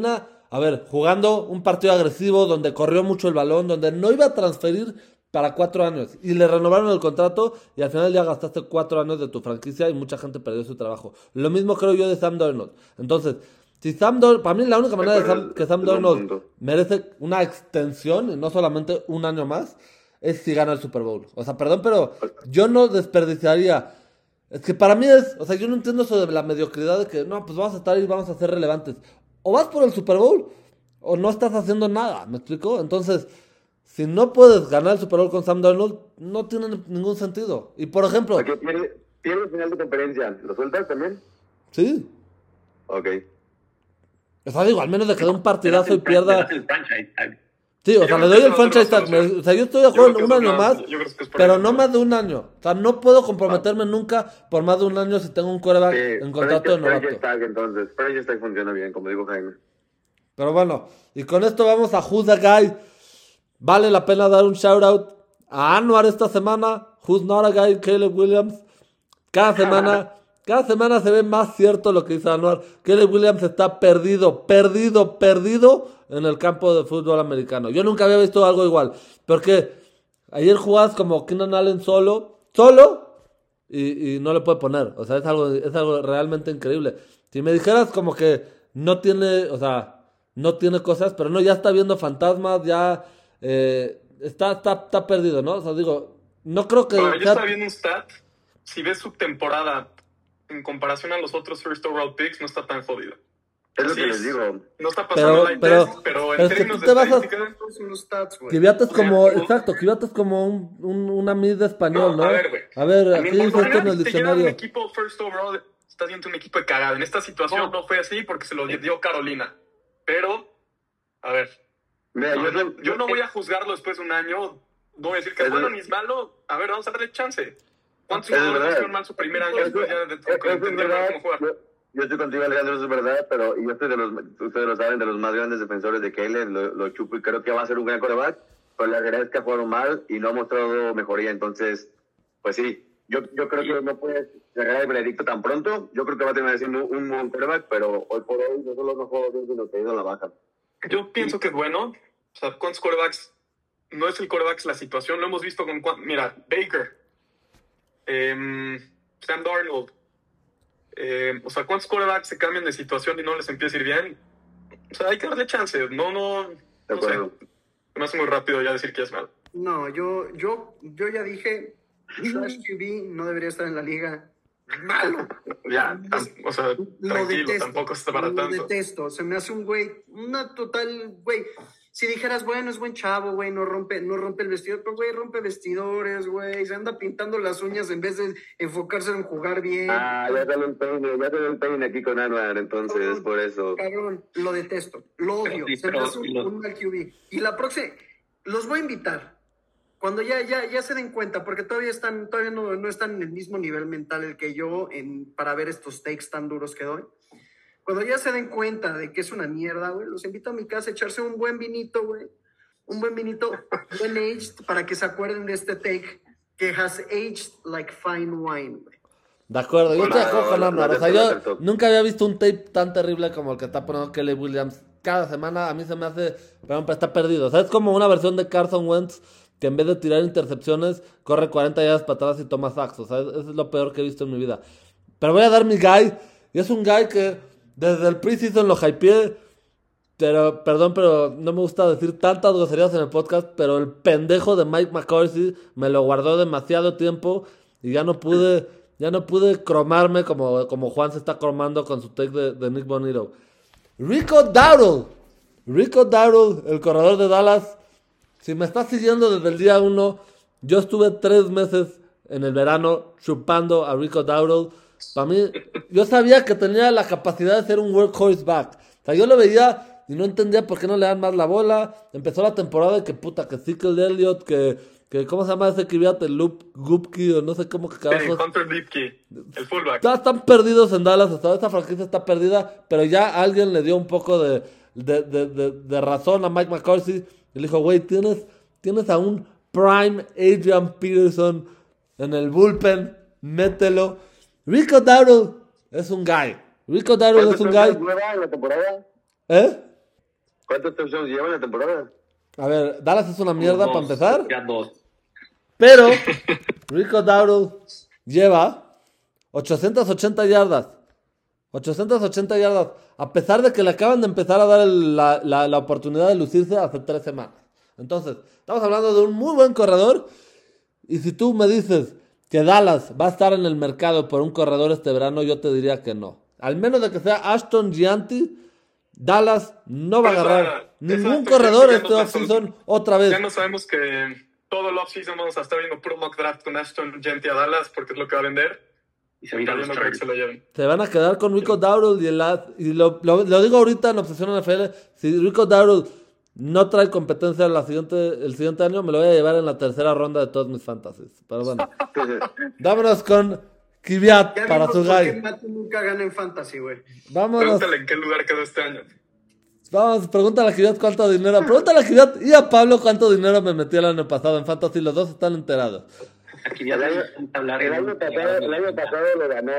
a ver, jugando un partido agresivo, donde corrió mucho el balón, donde no iba a transferir para 4 años, y le renovaron el contrato, y al final ya gastaste 4 años de tu franquicia, y mucha gente perdió su trabajo. Lo mismo creo yo de Sam Darnold. Entonces, si Sam Darnold, para mí la única manera que Sam Darnold merece una extensión, y no solamente un año más, es si gana el Super Bowl. O sea, perdón, pero yo no desperdiciaría. Es que para mí o sea, yo no entiendo eso de la mediocridad de que, no, pues vamos a estar y vamos a ser relevantes. O vas por el Super Bowl, o no estás haciendo nada, ¿me explico? Entonces, si no puedes ganar el Super Bowl con Sam Darnold, no tiene ningún sentido. Y por ejemplo... Porque pierde el final de conferencia, ¿lo sueltas también? Sí. Ok. O sea, digo, al menos de que dé un partidazo y pierda... Sí, o sea, Yo le creo doy que el es franchise otra tag. solución. O sea, yo estoy de acuerdo en un año más, Yo creo que es por pero ahí. no más de un año. O sea, no puedo comprometerme nunca por más de un año si tengo un quarterback en contrato de novato. Franchise tag, entonces. Franchise tag funciona bien, como dijo Jaime. Pero bueno, y con esto vamos a Who's the Guy. Vale la pena dar un shout out a Anwar esta semana. Who's not a guy, Caleb Williams. Cada semana se ve más cierto lo que dice Anwar. Caleb Williams está perdido en el campo de fútbol americano. Yo nunca había visto algo igual. Porque ayer jugabas como Keenan Allen solo, y no le puede poner. O sea, es algo realmente increíble. Si me dijeras como que no tiene cosas, pero no, ya está viendo fantasmas, ya está perdido, ¿no? O sea, digo, no creo que... Bueno, yo estaba viendo un stat. Si ves su temporada en comparación a los otros first overall picks, no está tan jodido. Es lo que les digo. No está pasando la test, pero en es que términos tú de te vas a... estadística... Son los stats, güey. Kiviat es como una mid de español, ¿no? A ver, güey. A ver, A mí, aquí dice por esto en el te lleva un diccionario. equipo first overall, estás viendo un equipo de cagada. En esta situación no fue así porque se lo dio Carolina. Pero, a ver, Mira, yo no voy a juzgarlo después de un año. No voy a decir que es bueno ni es malo. A ver, vamos a darle chance. ¿Cuántos jugadores hicieron mal su primer año después ya de entender cómo jugar? Yo estoy contigo, Alejandro, eso es verdad, pero yo estoy ustedes lo saben, de los más grandes defensores de Caleb, lo chupo y creo que va a ser un gran quarterback, pero la realidad es que ha jugado mal y no ha mostrado mejoría, entonces, pues sí, yo creo que no puedes cerrar el veredicto tan pronto, yo creo que va a terminar siendo un buen quarterback, pero hoy por hoy no solo no juego bien, sino que ha ido a la baja. Yo pienso que es bueno, o sea, ¿cuántos quarterbacks? No es el quarterback la situación, lo hemos visto con, mira, Baker, Sam Darnold, o sea, ¿cuántos quarterbacks se cambian de situación y no les empieza a ir bien? O sea, hay que darle chance. No sé. Me hace muy rápido ya decir que es malo. No, yo ya dije, Trash QB no debería estar en la liga. Malo. Ya, o sea, Lo tranquilo, detesto, tampoco está para tanto. Lo detesto. Se me hace un güey, una total, güey. si dijeras, bueno, es buen chavo, güey, no rompe el vestidor, pero, güey, rompe vestidores, güey, se anda pintando las uñas en vez de enfocarse en jugar bien. Ya salió el peine aquí con Anwar, entonces es por eso. Cabrón, lo detesto, lo odio, se me hace un mal QB. Y la próxima, los voy a invitar, cuando ya se den cuenta, porque todavía no están en el mismo nivel mental el que yo para ver estos takes tan duros que doy. Cuando ya se den cuenta de que es una mierda, güey, los invito a mi casa a echarse un buen vinito, güey. Un buen vinito, buen aged, para que se acuerden de este take que has aged like fine wine, güey. De acuerdo, yo estoy de acuerdo con Anwar. O sea, yo nunca había visto un tape tan terrible como el que está poniendo Kelly Williams cada semana. A mí se me hace, pero está perdido. O sea, es como una versión de Carson Wentz que en vez de tirar intercepciones, corre 40 yardas para atrás y toma sacks. O sea, eso es lo peor que he visto en mi vida. Pero voy a dar mi guy, y es un guy que desde el preseason lo hypeé. Pero, perdón, pero no me gusta decir tantas groserías en el podcast, pero el pendejo de Mike McCarthy me lo guardó demasiado tiempo y ya no pude cromarme como Juan se está cromando con su take de Nick Bonito. Rico Dowdle, el corredor de Dallas. Si me estás siguiendo desde el día 1, yo estuve 3 meses en el verano chupando a Rico Dowdle. Para mí, yo sabía que tenía la capacidad de ser un workhorse back. O sea, yo lo veía y no entendía por qué no le dan más la bola. Empezó la temporada y que Ezekiel Elliott, que ¿cómo se llama ese que el Luke Gupke o no sé cómo que carajos? Hunter Lipke, el fullback. Están perdidos en Dallas, hasta esta franquicia está perdida, pero ya alguien le dio un poco de razón a Mike McCarthy y le dijo, güey, tienes a un prime Adrian Peterson en el bullpen, mételo. Rico Dowdle es un guy. ¿Cuántos touchdowns lleva en la temporada? ¿Cuántos touchdowns lleva en la temporada? A ver, Dallas es una mierda para empezar. Ya 2. Pero Rico Dowdle lleva 880 yardas. 880 yardas. A pesar de que le acaban de empezar a dar la oportunidad de lucirse hace 3 semanas. Entonces, estamos hablando de un muy buen corredor. Y si tú me dices que Dallas va a estar en el mercado por un corredor este verano, yo te diría que no. Al menos de que sea Ashton Gianti, Dallas no va a agarrar ningún corredor este offseason otra vez. Ya no sabemos que todo el offseason vamos a estar viendo puro mock draft con Ashton Gianti a Dallas porque es lo que va a vender. Y se lo lleven. Se van a quedar con Rico Dowdle y lo digo ahorita en Obsesión NFL. Si Rico Dowdle no trae competencia el siguiente año, me lo voy a llevar en la tercera ronda de todos mis fantasies. Pero bueno, vámonos con Kiviat para su guy. Nunca gana en fantasy, güey. Vámonos. Pregúntale en qué lugar quedó este año. Vamos, pregúntale a Kiviat cuánto dinero. Pregúntale a Kiviat y a Pablo cuánto dinero me metí el año pasado en fantasy. Los dos están enterados. El año pasado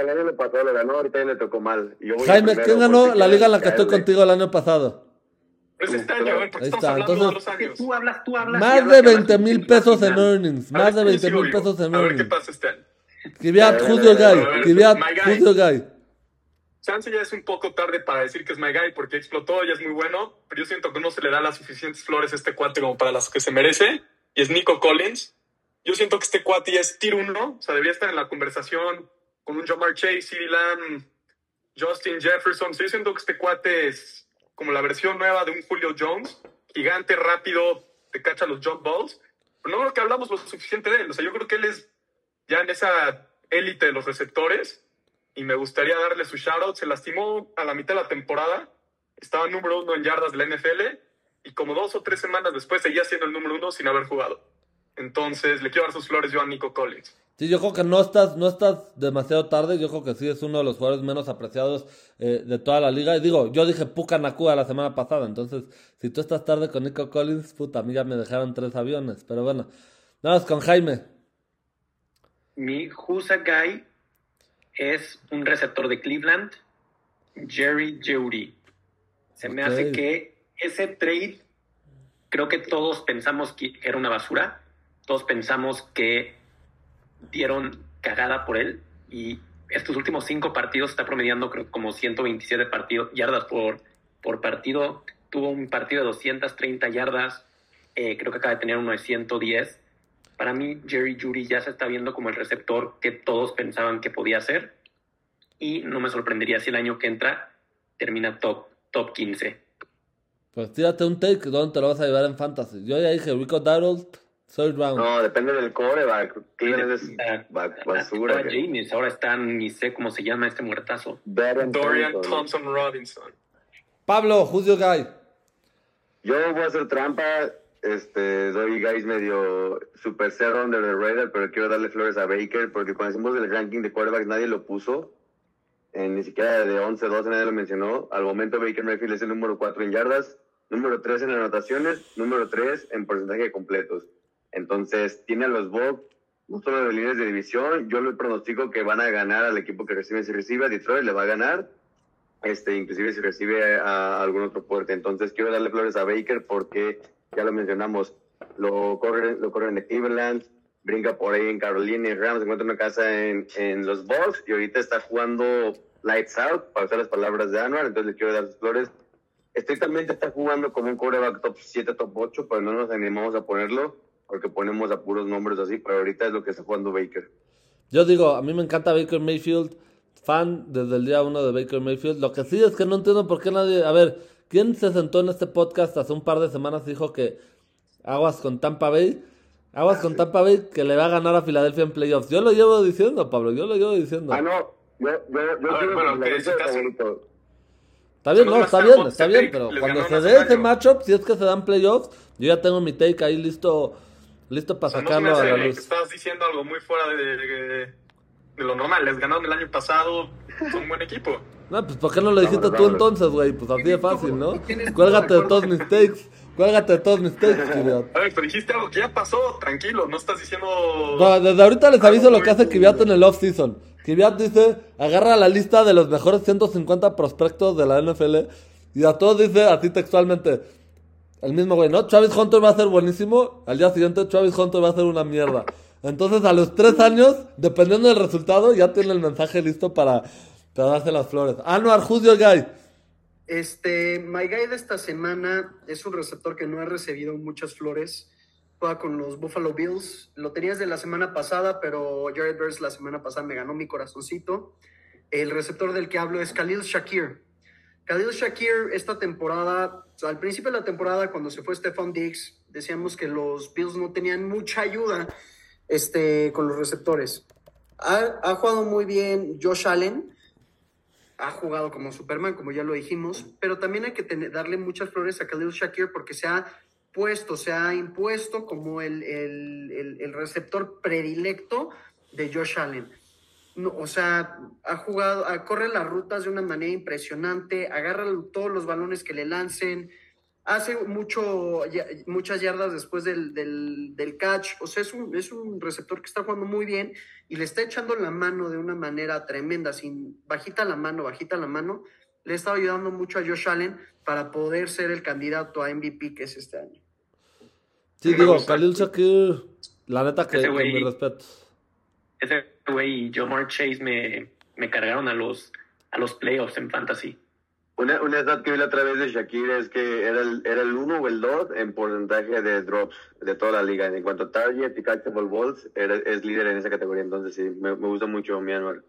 lo ganó, ahorita ya le tocó mal. Jaime, ¿quién ganó la liga en la que estoy contigo el año pasado? Pues este año, porque ahí estamos está, hablando entonces, de otros años. Tú hablas. Más de 20,000 pesos en earnings. Más de 20,000 pesos en A ver qué earnings. pasa este año. Kiviat, who's your guy? Kiviat, who's your guy? Chance ya es un poco tarde para decir que es my guy porque explotó y es muy bueno, pero yo siento que no se le da las suficientes flores a este cuate como para las que se merece, y es Nico Collins. Yo siento que este cuate ya es tier 1, o sea, debería estar en la conversación con un Jamar Chase, CeeDee Lamb, Justin Jefferson. Yo siento que este cuate es como la versión nueva de un Julio Jones, gigante, rápido, te cacha los jump balls, pero no creo que hablamos lo suficiente de él. O sea, yo creo que él es ya en esa élite de los receptores, y me gustaría darle su shoutout. Se lastimó a la mitad de la temporada, estaba número 1 en yardas de la NFL, y como 2 o 3 semanas después seguía siendo el número 1 sin haber jugado. Entonces, le quiero dar sus flores yo a Nico Collins. Sí, yo creo que no estás demasiado tarde. Yo creo que sí es uno de los jugadores menos apreciados de toda la liga. Y digo, yo dije Puka Nacua la semana pasada. Entonces, si tú estás tarde con Nico Collins, puta, a mí ya me dejaron 3 aviones. Pero bueno, vamos con Jaime. Mi Who's a Guy es un receptor de Cleveland, Jerry Jeudy. Se me hace que ese trade, creo que todos pensamos que era una basura. Todos pensamos que dieron cagada por él, y estos últimos 5 partidos está promediando creo como 127 yardas por partido. Tuvo un partido de 230 yardas, creo que acaba de tener uno de 110. Para mí Jerry Jeudy ya se está viendo como el receptor que todos pensaban que podía ser, y no me sorprendería si el año que entra termina top 15. Pues tírate un take, ¿dónde te lo vas a llevar en Fantasy? Yo ya dije, Rico Dowdle, third round. No, depende del quarterback. Cleveland es basura. Estaba James, ahora están, ni sé cómo se llama este muertazo. Dorian Thompson Robinson. Pablo, who's your guy? Yo voy a hacer trampa. Doy guys medio super cerro under the radar, pero quiero darle flores a Baker porque cuando hicimos el ranking de quarterbacks nadie lo puso. Ni siquiera de 11, 12 nadie lo mencionó. Al momento Baker Mayfield es el número 4 en yardas, número 3 en anotaciones, número 3 en porcentaje de completos. Entonces tiene a los Bucs, no solo de líneas de división. Yo le pronostico que van a ganar al equipo que recibe. Si recibe a Detroit le va a ganar, inclusive si recibe a algún otro fuerte. Entonces quiero darle flores a Baker porque ya lo mencionamos, lo corren de Cleveland, brinca por ahí en Carolina y Rams, encuentra una casa en los Bucs y ahorita está jugando lights out, para usar las palabras de Anwar, entonces le quiero dar sus flores. Estrictamente está jugando como un quarterback top 7, top 8, pero no nos animamos a ponerlo porque ponemos a puros nombres así, pero ahorita es lo que está jugando Baker. Yo digo, a mí me encanta Baker Mayfield, fan desde el día 1 de Baker Mayfield. Lo que sí es que no entiendo por qué nadie... A ver, ¿quién se sentó en este podcast hace un par de semanas y dijo que aguas con Tampa Bay que le va a ganar a Filadelfia en playoffs? Yo lo llevo diciendo, Pablo, yo lo llevo diciendo. No, bueno, que si estás... Está bien, no, está bien, pero les cuando ganó se hace dé un ese año. matchup, si es que se dan playoffs, yo ya tengo mi take ahí listo para sacarlo a la que luz. estás diciendo algo muy fuera de lo normal. Les ganaron el año pasado, son un buen equipo. No, pues ¿por qué no lo dijiste tú entonces, güey? Pues así de fácil, ¿no? Tienes Cuélgate de todos acuerdo. mis takes. Cuélgate de todos mis takes, Kiviat. A ver, pero dijiste algo que ya pasó, tranquilo, no estás diciendo... No, desde ahorita les aviso lo que hace Kiviat en el off-season. Kiviat dice, agarra la lista de los mejores 150 prospectos de la NFL y a todos dice así textualmente, el mismo güey, ¿no? Travis Hunter va a ser buenísimo, al día siguiente Travis Hunter va a ser una mierda. Entonces a los 3 años, dependiendo del resultado, ya tiene el mensaje listo para darse las flores. Anwar, who's your guy? My guy de esta semana es un receptor que no ha recibido muchas flores. Juega con los Buffalo Bills. Lo tenías de la semana pasada, pero Jared Verse la semana pasada me ganó mi corazoncito. El receptor del que hablo es Khalil Shakir. Khalil Shakir esta temporada, o sea, al principio de la temporada, cuando se fue Stephon Diggs, decíamos que los Bills no tenían mucha ayuda con los receptores. Ha jugado muy bien Josh Allen. Ha jugado como Superman, como ya lo dijimos, pero también hay que darle muchas flores a Khalil Shakir porque se ha impuesto como el receptor predilecto de Josh Allen. No, o sea, corre las rutas de una manera impresionante, agarra todos los balones que le lancen, hace muchas yardas después del catch. O sea, es un receptor que está jugando muy bien y le está echando la mano de una manera tremenda, bajita la mano. Le está ayudando mucho a Josh Allen para poder ser el candidato a MVP que es este año. Sí, digo, Khalil Shakir, la neta que con mi respeto. Ese güey y Jamar Chase me cargaron a los playoffs en Fantasy. Una edad que vi la otra vez de Shakir es que era el 1 o el 2 en porcentaje de drops de toda la liga. En cuanto a target y catchable balls, es líder en esa categoría. Entonces sí, me gusta mucho mi Anuel.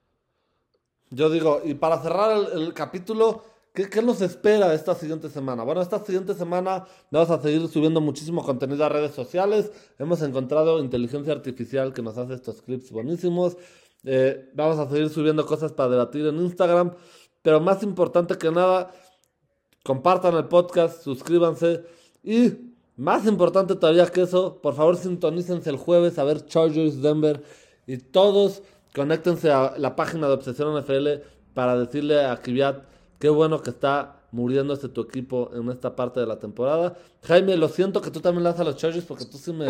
Yo digo, y para cerrar el capítulo, ¿qué nos espera esta siguiente semana? Bueno, esta siguiente semana vamos a seguir subiendo muchísimo contenido a redes sociales. Hemos encontrado inteligencia artificial que nos hace estos clips buenísimos. Vamos a seguir subiendo cosas para debatir en Instagram. Pero más importante que nada, compartan el podcast, suscríbanse. Y más importante todavía que eso, por favor sintonícense el jueves a ver Chargers Denver. Y todos conéctense a la página de Obsesión NFL para decirle a Kiviat qué bueno que está muriéndose tu equipo en esta parte de la temporada. Jaime, lo siento que tú también le das a los Chargers porque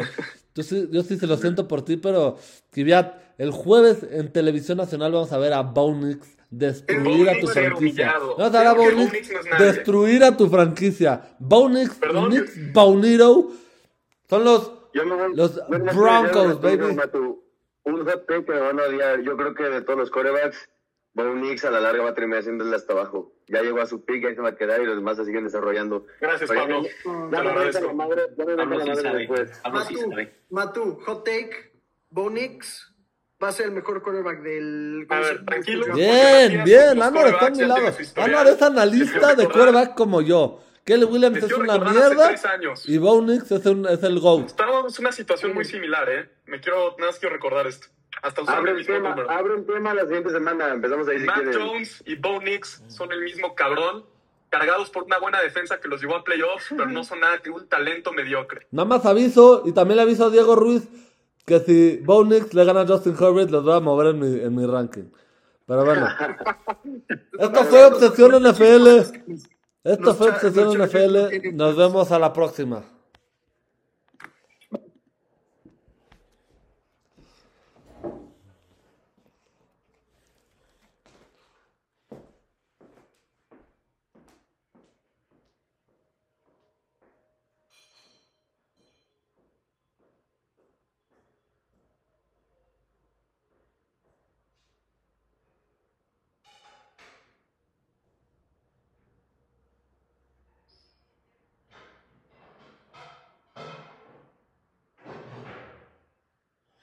yo sí se lo siento por ti, pero Kiviat, el jueves en Televisión Nacional vamos a ver a Bo Nix destruir a tu franquicia. Vamos a ver a Bo Nix destruir a tu franquicia. Bo Nix y Nick Bonito son los Broncos, baby. Un hot take que me van a odiar. Yo creo que de todos los quarterbacks, Bo Nix a la larga va a terminar haciéndole hasta abajo. Ya llegó a su pick, ahí se va a quedar y los demás se siguen desarrollando. Gracias, Pablo. Ya me meto la madre Pablo sí sabe. después. Pablo sí sabe. Matu, hot take, Bo Nix, va a ser el mejor quarterback del... A ver, tranquilo. Bien, bien. Anwar está a mi ya lado. tiene su historial. Anwar es analista de Recordar- quarterback como yo. Kelly Williams Les es quiero una recordar hace mierda 3 años. y Bo Nix es el GOAT. Estábamos en una situación muy similar, ¿eh? Nada más quiero recordar esto. Hasta usar el mismo número. Abre un tema la siguiente semana. Empezamos ahí si Mac quieren. Jones y Bo Nix son el mismo cabrón, cargados por una buena defensa que los llevó a playoffs, pero no son nada que un talento mediocre. Nada más aviso, y también le aviso a Diego Ruiz, que si Bo Nix le gana a Justin Herbert, los voy a mover en mi ranking. Pero bueno. Esto fue Obsesión NFL. Esto fue Obsesión NFL. Nos vemos a la próxima.